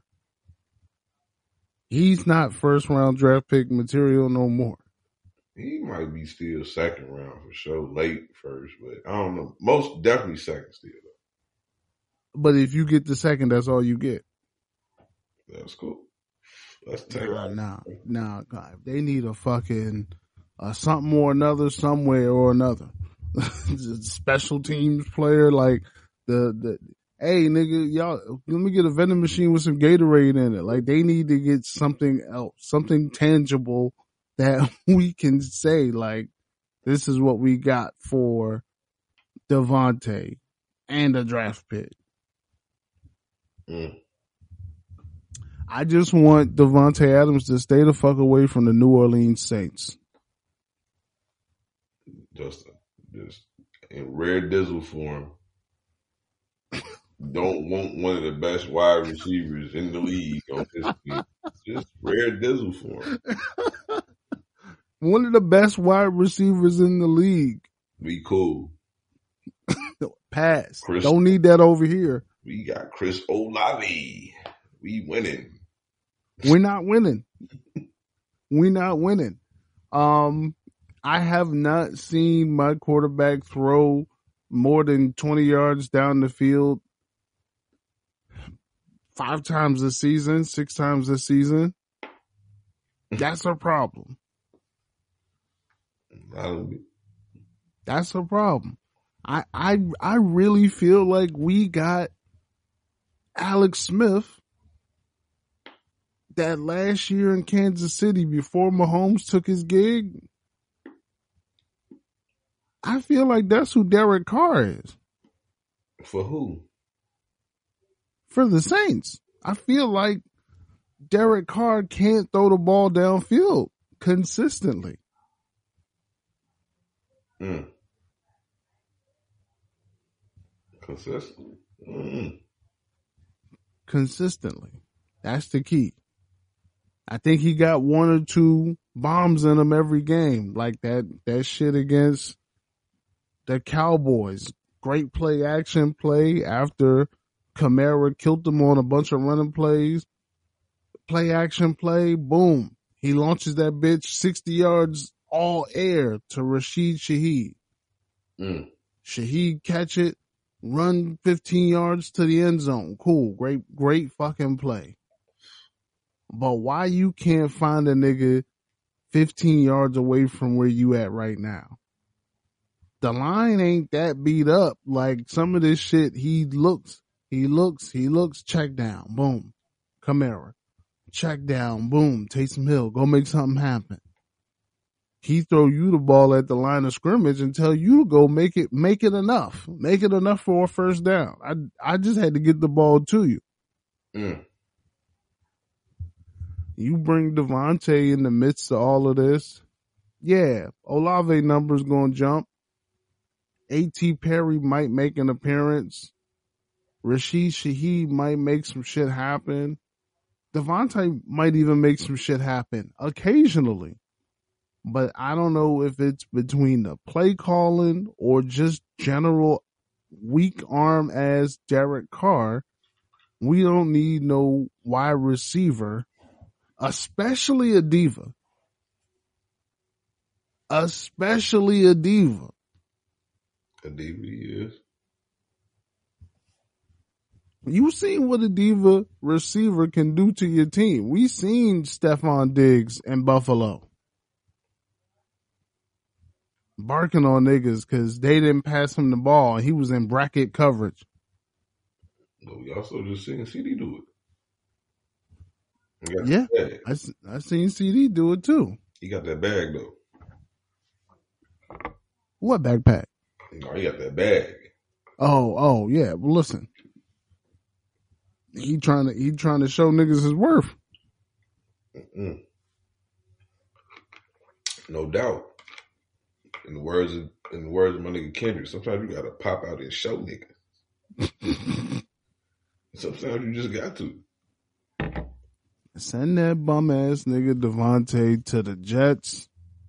Speaker 5: He's not first round draft pick material no more.
Speaker 1: He might be still second round for sure, late first, but I don't know. Most definitely second still.
Speaker 5: But if you get the second, that's all you get.
Speaker 1: That's cool. Let's take
Speaker 5: Nah, God. They need a fucking something or another, somewhere or another. Special teams player, like the hey nigga, y'all, let me get a vending machine with some Gatorade in it. Like, they need to get something else, something tangible that we can say, like, this is what we got for Davante and a draft pick. I just want Davante Adams to stay the fuck away from the New Orleans Saints.
Speaker 1: Just in rare dizzle form. Don't want one of the best wide receivers in the league on this team. Just rare dizzle form.
Speaker 5: One of the best wide receivers in the league.
Speaker 1: We cool.
Speaker 5: Pass. Don't need that over here.
Speaker 1: We got Chris Olave. We winning.
Speaker 5: We're not winning. We're not winning. I have not seen my quarterback throw more than 20 yards down the field 5 times this season, 6 times this season. That's a problem. That's a problem. I really feel like we got Alex Smith that last year in Kansas City before Mahomes took his gig. I feel like that's who Derek Carr is.
Speaker 1: For who?
Speaker 5: For the Saints. I feel like Derek Carr can't throw the ball downfield consistently. Consistently. That's the key. I think he got 1 or 2 bombs in him every game. Like that shit against the Cowboys. Great play action play after Kamara killed them on a bunch of running plays. Play action play, boom. He launches that bitch 60 yards all air to Rashid Shaheed. Shaheed catch it, run 15 yards to the end zone. Cool. Great fucking play. But why you can't find a nigga 15 yards away from where you at right now? The line ain't that beat up. Like, some of this shit, he looks, check down, boom. Kamara. Check down, boom. Taysom Hill, go make something happen. He throw you the ball at the line of scrimmage and tell you to go make it enough. Make it enough for a first down. I just had to get the ball to you. You bring Davante in the midst of all of this. Yeah, Olave numbers gonna jump. A.T. Perry might make an appearance. Rashid Shaheed might make some shit happen. Davante might even make some shit happen occasionally. But I don't know if it's between the play calling or just general weak arm as Derek Carr We don't need no wide receiver, especially a diva. Especially a diva.
Speaker 1: A diva is.
Speaker 5: You seen what a diva receiver can do to your team. We seen Stephon Diggs in Buffalo barking on niggas because they didn't pass him the ball and he was in bracket coverage.
Speaker 1: But we also just seen CD do it.
Speaker 5: Yeah, I seen CD do it too.
Speaker 1: He got that bag though.
Speaker 5: What backpack?
Speaker 1: No, he got that bag.
Speaker 5: Oh, yeah. Well, listen. He trying to show niggas his worth.
Speaker 1: Mm-mm. No doubt. In the words of my nigga Kendrick, sometimes you gotta pop out and show niggas. Sometimes you just got to.
Speaker 5: Send that bum ass nigga Devontae to the Jets.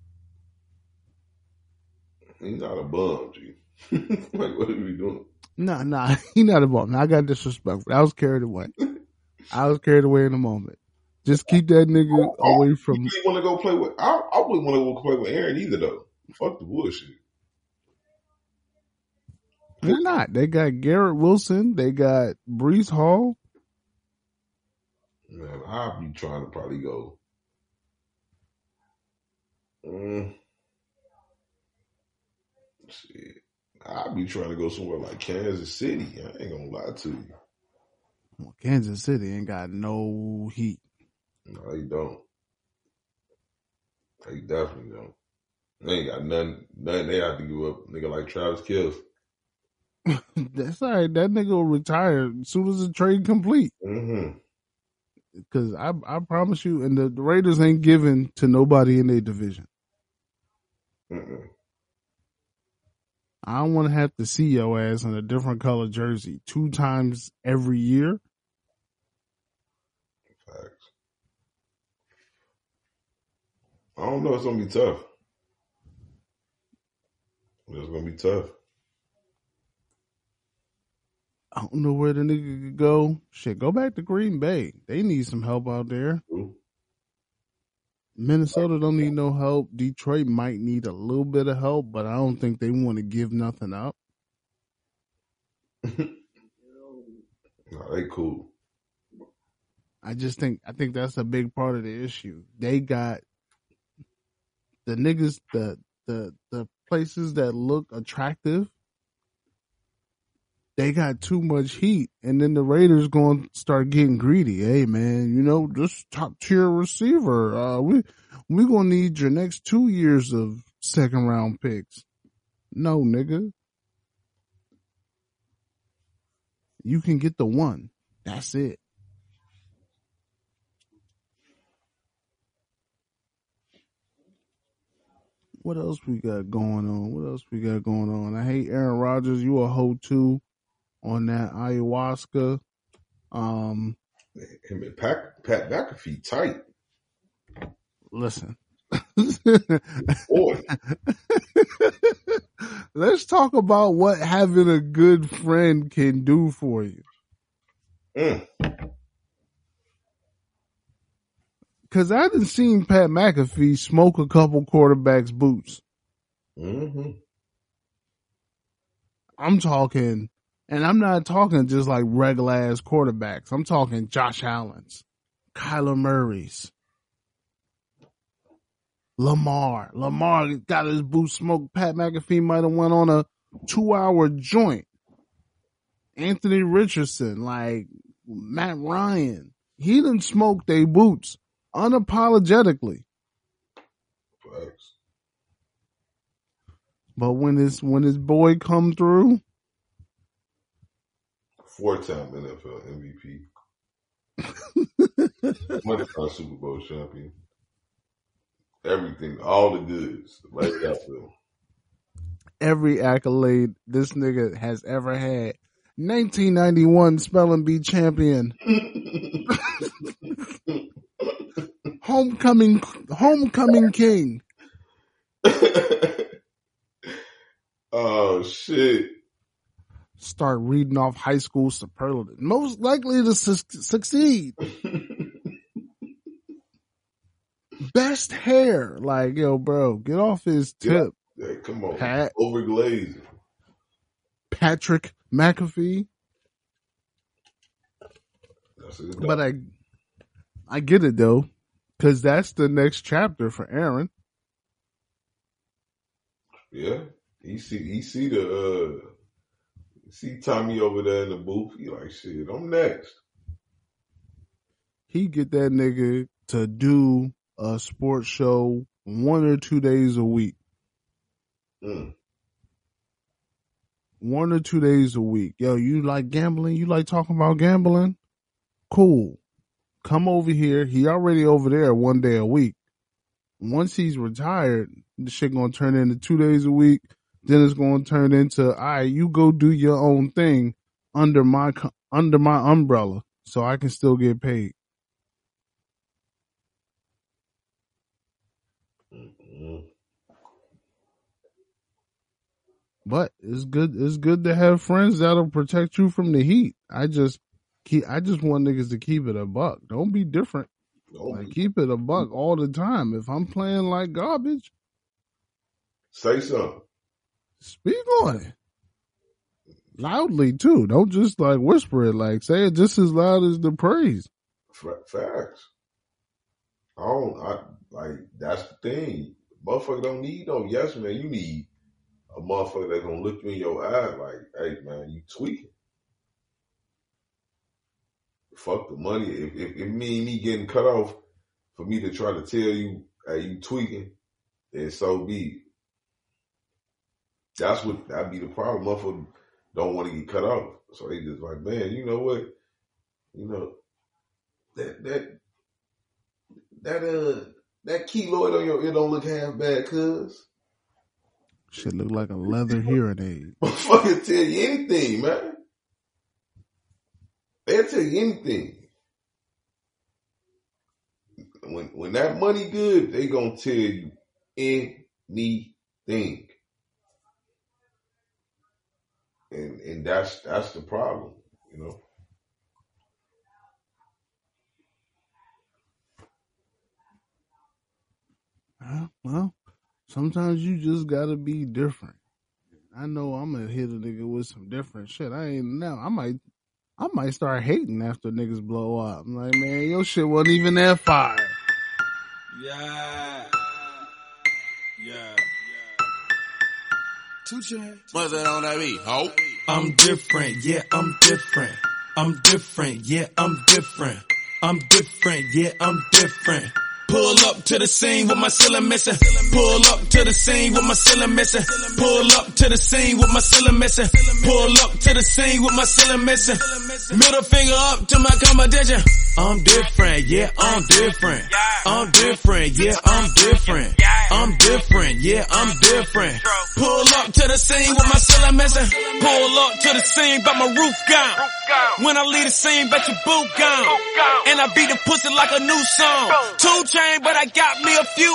Speaker 1: He's not a bum, G. Like, what are we doing?
Speaker 5: Nah, he not a bum. I got disrespectful. I was carried away. in the moment. Just keep that nigga away from.
Speaker 1: You want to go play with? I wouldn't want to go play with Aaron either, though. Fuck the bullshit.
Speaker 5: They're not. They got Garrett Wilson. They got Breece Hall.
Speaker 1: Man, I'll be trying to probably go. Shit. I'll be trying to go somewhere like Kansas City. I ain't gonna lie to you.
Speaker 5: Well, Kansas City ain't got no heat.
Speaker 1: No, they don't. They definitely don't. They ain't got nothing they have to give up. Nigga like Travis Kelce.
Speaker 5: That's all right. That nigga will retire as soon as the trade complete.
Speaker 1: Mm-hmm.
Speaker 5: Because I promise you, and the Raiders ain't giving to nobody in their division.
Speaker 1: Mm-mm.
Speaker 5: I don't want to have to see your ass in a different color jersey 2 times every year.
Speaker 1: Facts. I don't know. It's going to be tough. It's going to be tough.
Speaker 5: I don't know where the nigga could go. Shit, go back to Green Bay. They need some help out there.
Speaker 1: Ooh.
Speaker 5: Minnesota don't need no help. Detroit might need a little bit of help, but I don't think they want to give nothing up.
Speaker 1: No, they cool.
Speaker 5: I think that's a big part of the issue. They got the niggas, the places that look attractive. They got too much heat, and then the Raiders going to start getting greedy. Hey, man, you know, this top-tier receiver, we going to need your next 2 years of second-round picks. No, nigga. You can get the one. That's it. What else we got going on? I hate Aaron Rodgers. You a hoe, too. On that ayahuasca.
Speaker 1: Him and Pat McAfee tight.
Speaker 5: Listen.
Speaker 1: Boy.
Speaker 5: Let's talk about what having a good friend can do for you. Because I done seen Pat McAfee smoke a couple quarterbacks' boots.
Speaker 1: Mm-hmm.
Speaker 5: I'm talking... And I'm not talking just like regular ass quarterbacks. I'm talking Josh Allen's, Kyler Murray's, Lamar. Lamar got his boot smoked. Pat McAfee might have went on a 2-hour joint. Anthony Richardson, like Matt Ryan. He done smoked their boots unapologetically.
Speaker 1: Facts.
Speaker 5: But when his boy come through,
Speaker 1: 4-time NFL MVP. One-time Super Bowl champion. Everything, all the goods. Right out there.
Speaker 5: Every accolade this nigga has ever had. 1991 Spelling Bee champion. Homecoming king.
Speaker 1: Oh shit.
Speaker 5: start reading off high school superlatives. Most likely to succeed. Best hair. Like, yo, bro, get off his tip.
Speaker 1: Yeah, come on.
Speaker 5: Pat.
Speaker 1: Overglazed.
Speaker 5: Patrick McAfee. But I get it though, because that's the next chapter for Aaron.
Speaker 1: Yeah, he see Tommy over there in the booth. He like, shit, I'm next.
Speaker 5: He get that nigga to do a sports show 1 or 2 days a week. 1 or 2 days a week. Yo, you like gambling? You like talking about gambling? Cool. Come over here. He already over there 1 day a week. Once he's retired, the shit gonna turn into 2 days a week. Then it's gonna turn into, all right, you go do your own thing under my umbrella, so I can still get paid. But it's good to have friends that'll protect you from the heat. I just want niggas to keep it a buck. Don't be different. Like, keep it a buck all the time. If I'm playing like garbage,
Speaker 1: say something. Speak
Speaker 5: on it. Loudly too. Don't just like whisper it. Like, say it just as loud as the praise.
Speaker 1: Facts. That's the thing. Motherfucker don't need no yes man. You need a motherfucker that's gonna look you in your eye like, hey man, you tweaking. Fuck the money. If me getting cut off for me to try to tell you, hey, you tweaking, then so be it. That'd be the problem. Motherfucker don't want to get cut off. So they just like, man, you know what? You know, that keloid on your ear don't look half bad, cuz.
Speaker 5: Shit look like a leather hearing aid.
Speaker 1: Motherfucker tell you anything, man. They'll tell you anything. When that money good, they gonna tell you anything. And that's the problem, you know.
Speaker 5: Well, sometimes you just gotta be different. I know I'm gonna hit a nigga with some different shit. I might start hating after niggas blow up. I'm like, man, your shit wasn't even that fire.
Speaker 3: Yeah. 2 Chainz.
Speaker 2: What's that on that beat, ho?
Speaker 3: I'm different, yeah, I'm different. I'm different, yeah, I'm different. I'm different, yeah, I'm different. Pull up to the scene with my ceiling missing. Pull up to the scene with my ceiling missing. Pull up to the scene with my ceiling missing. Pull up to the scene with my ceiling missing. Middle finger up to my competition. I'm different, yeah, I'm different. I'm different, yeah, I'm different. I'm different, yeah, I'm different. Pull up to the scene with my ceiling missing. Pull up to the scene, but my roof gone. When I leave the scene, bet your boot gone. And I beat the pussy like a new song. 2 Chainz, but I got me a few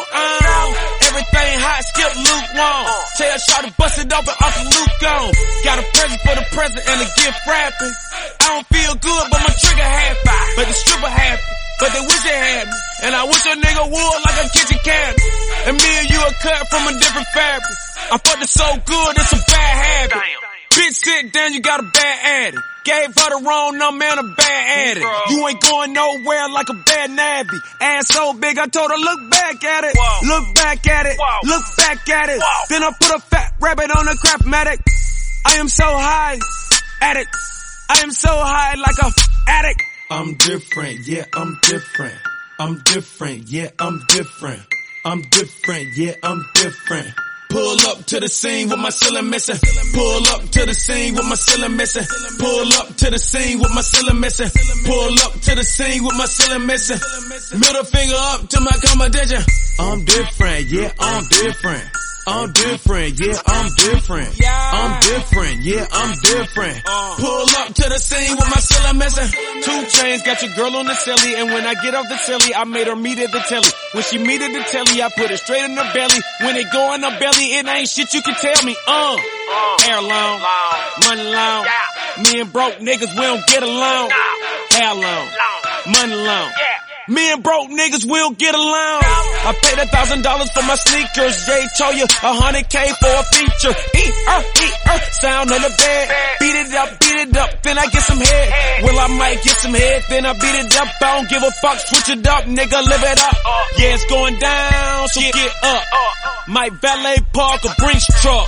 Speaker 3: everything hot, skip lukewarm. Tell Shawty to bust it open off the Luke gone. Got a present for the present and a gift wrapping. I don't feel good, but my trigger happy. But the stripper happy, but they wish they had me. And I wish a nigga would like a kitchen cabinet. And me and you are cut from a different fabric. I fucked it so good, it's a bad habit. Bitch, sit down, you got a bad addict. Gave her the wrong number and a bad addict. You ain't going nowhere like a bad nabby. Ass so big, I told her, look back at it. Look back at it. Look back at it. Then I put a fat rabbit on a Crapmatic. I am so high, addict. I am so high like a addict. I'm different, yeah, I'm different. I'm different, yeah, I'm different. I'm different, yeah, I'm different. Pull up to the scene with my ceiling missing. Pull up to the scene with my ceiling missing. Pull up to the scene with my ceiling missing. Pull up to the scene with my ceiling missing. Middle finger up to my competition. I'm different, yeah, I'm different. I'm different, yeah, I'm different. I'm different, yeah, I'm different. Pull up to the scene with my ceiling missing. 2 Chainz got your girl on the celly, and when I get off the celly, I made her meet at the telly. When she meet at the telly, I put it straight in her belly. When it go in her belly, it ain't shit you can tell me. Hair long, money long. Me and broke niggas, we don't get along. Hair long, money long. Me and broke niggas, we don't get along. I paid $1,000 for my sneakers. Jay told you $100K for a feature. Sound on the bed. Beat it up, then I get some head. Well, I might get some head, then I beat it up. I don't give a fuck, switch it up, nigga, live it up. Yeah, it's going down, so get up. Might valet park a Brinks truck.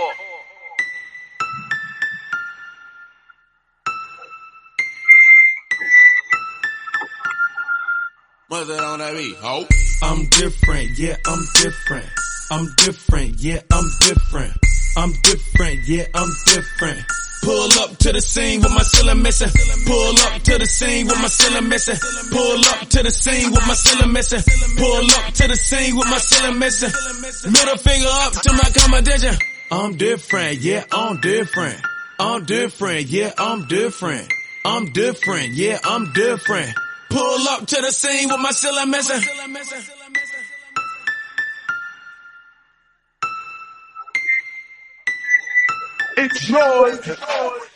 Speaker 2: What's that on that beat, ho?
Speaker 3: I'm different, yeah, I'm different. I'm different, yeah, I'm different. I'm different, yeah, I'm different. Pull up to the scene with my ceiling missing. Pull up to the scene with my ceiling missing. Pull up to the scene with my ceiling missing. Pull up to the scene with my ceiling missing. Middle finger up to my competition. I'm different, yeah, I'm different. I'm different, yeah, I'm different. I'm different, yeah, I'm different. Pull up to the scene with my ceiling missing.
Speaker 1: It's yours.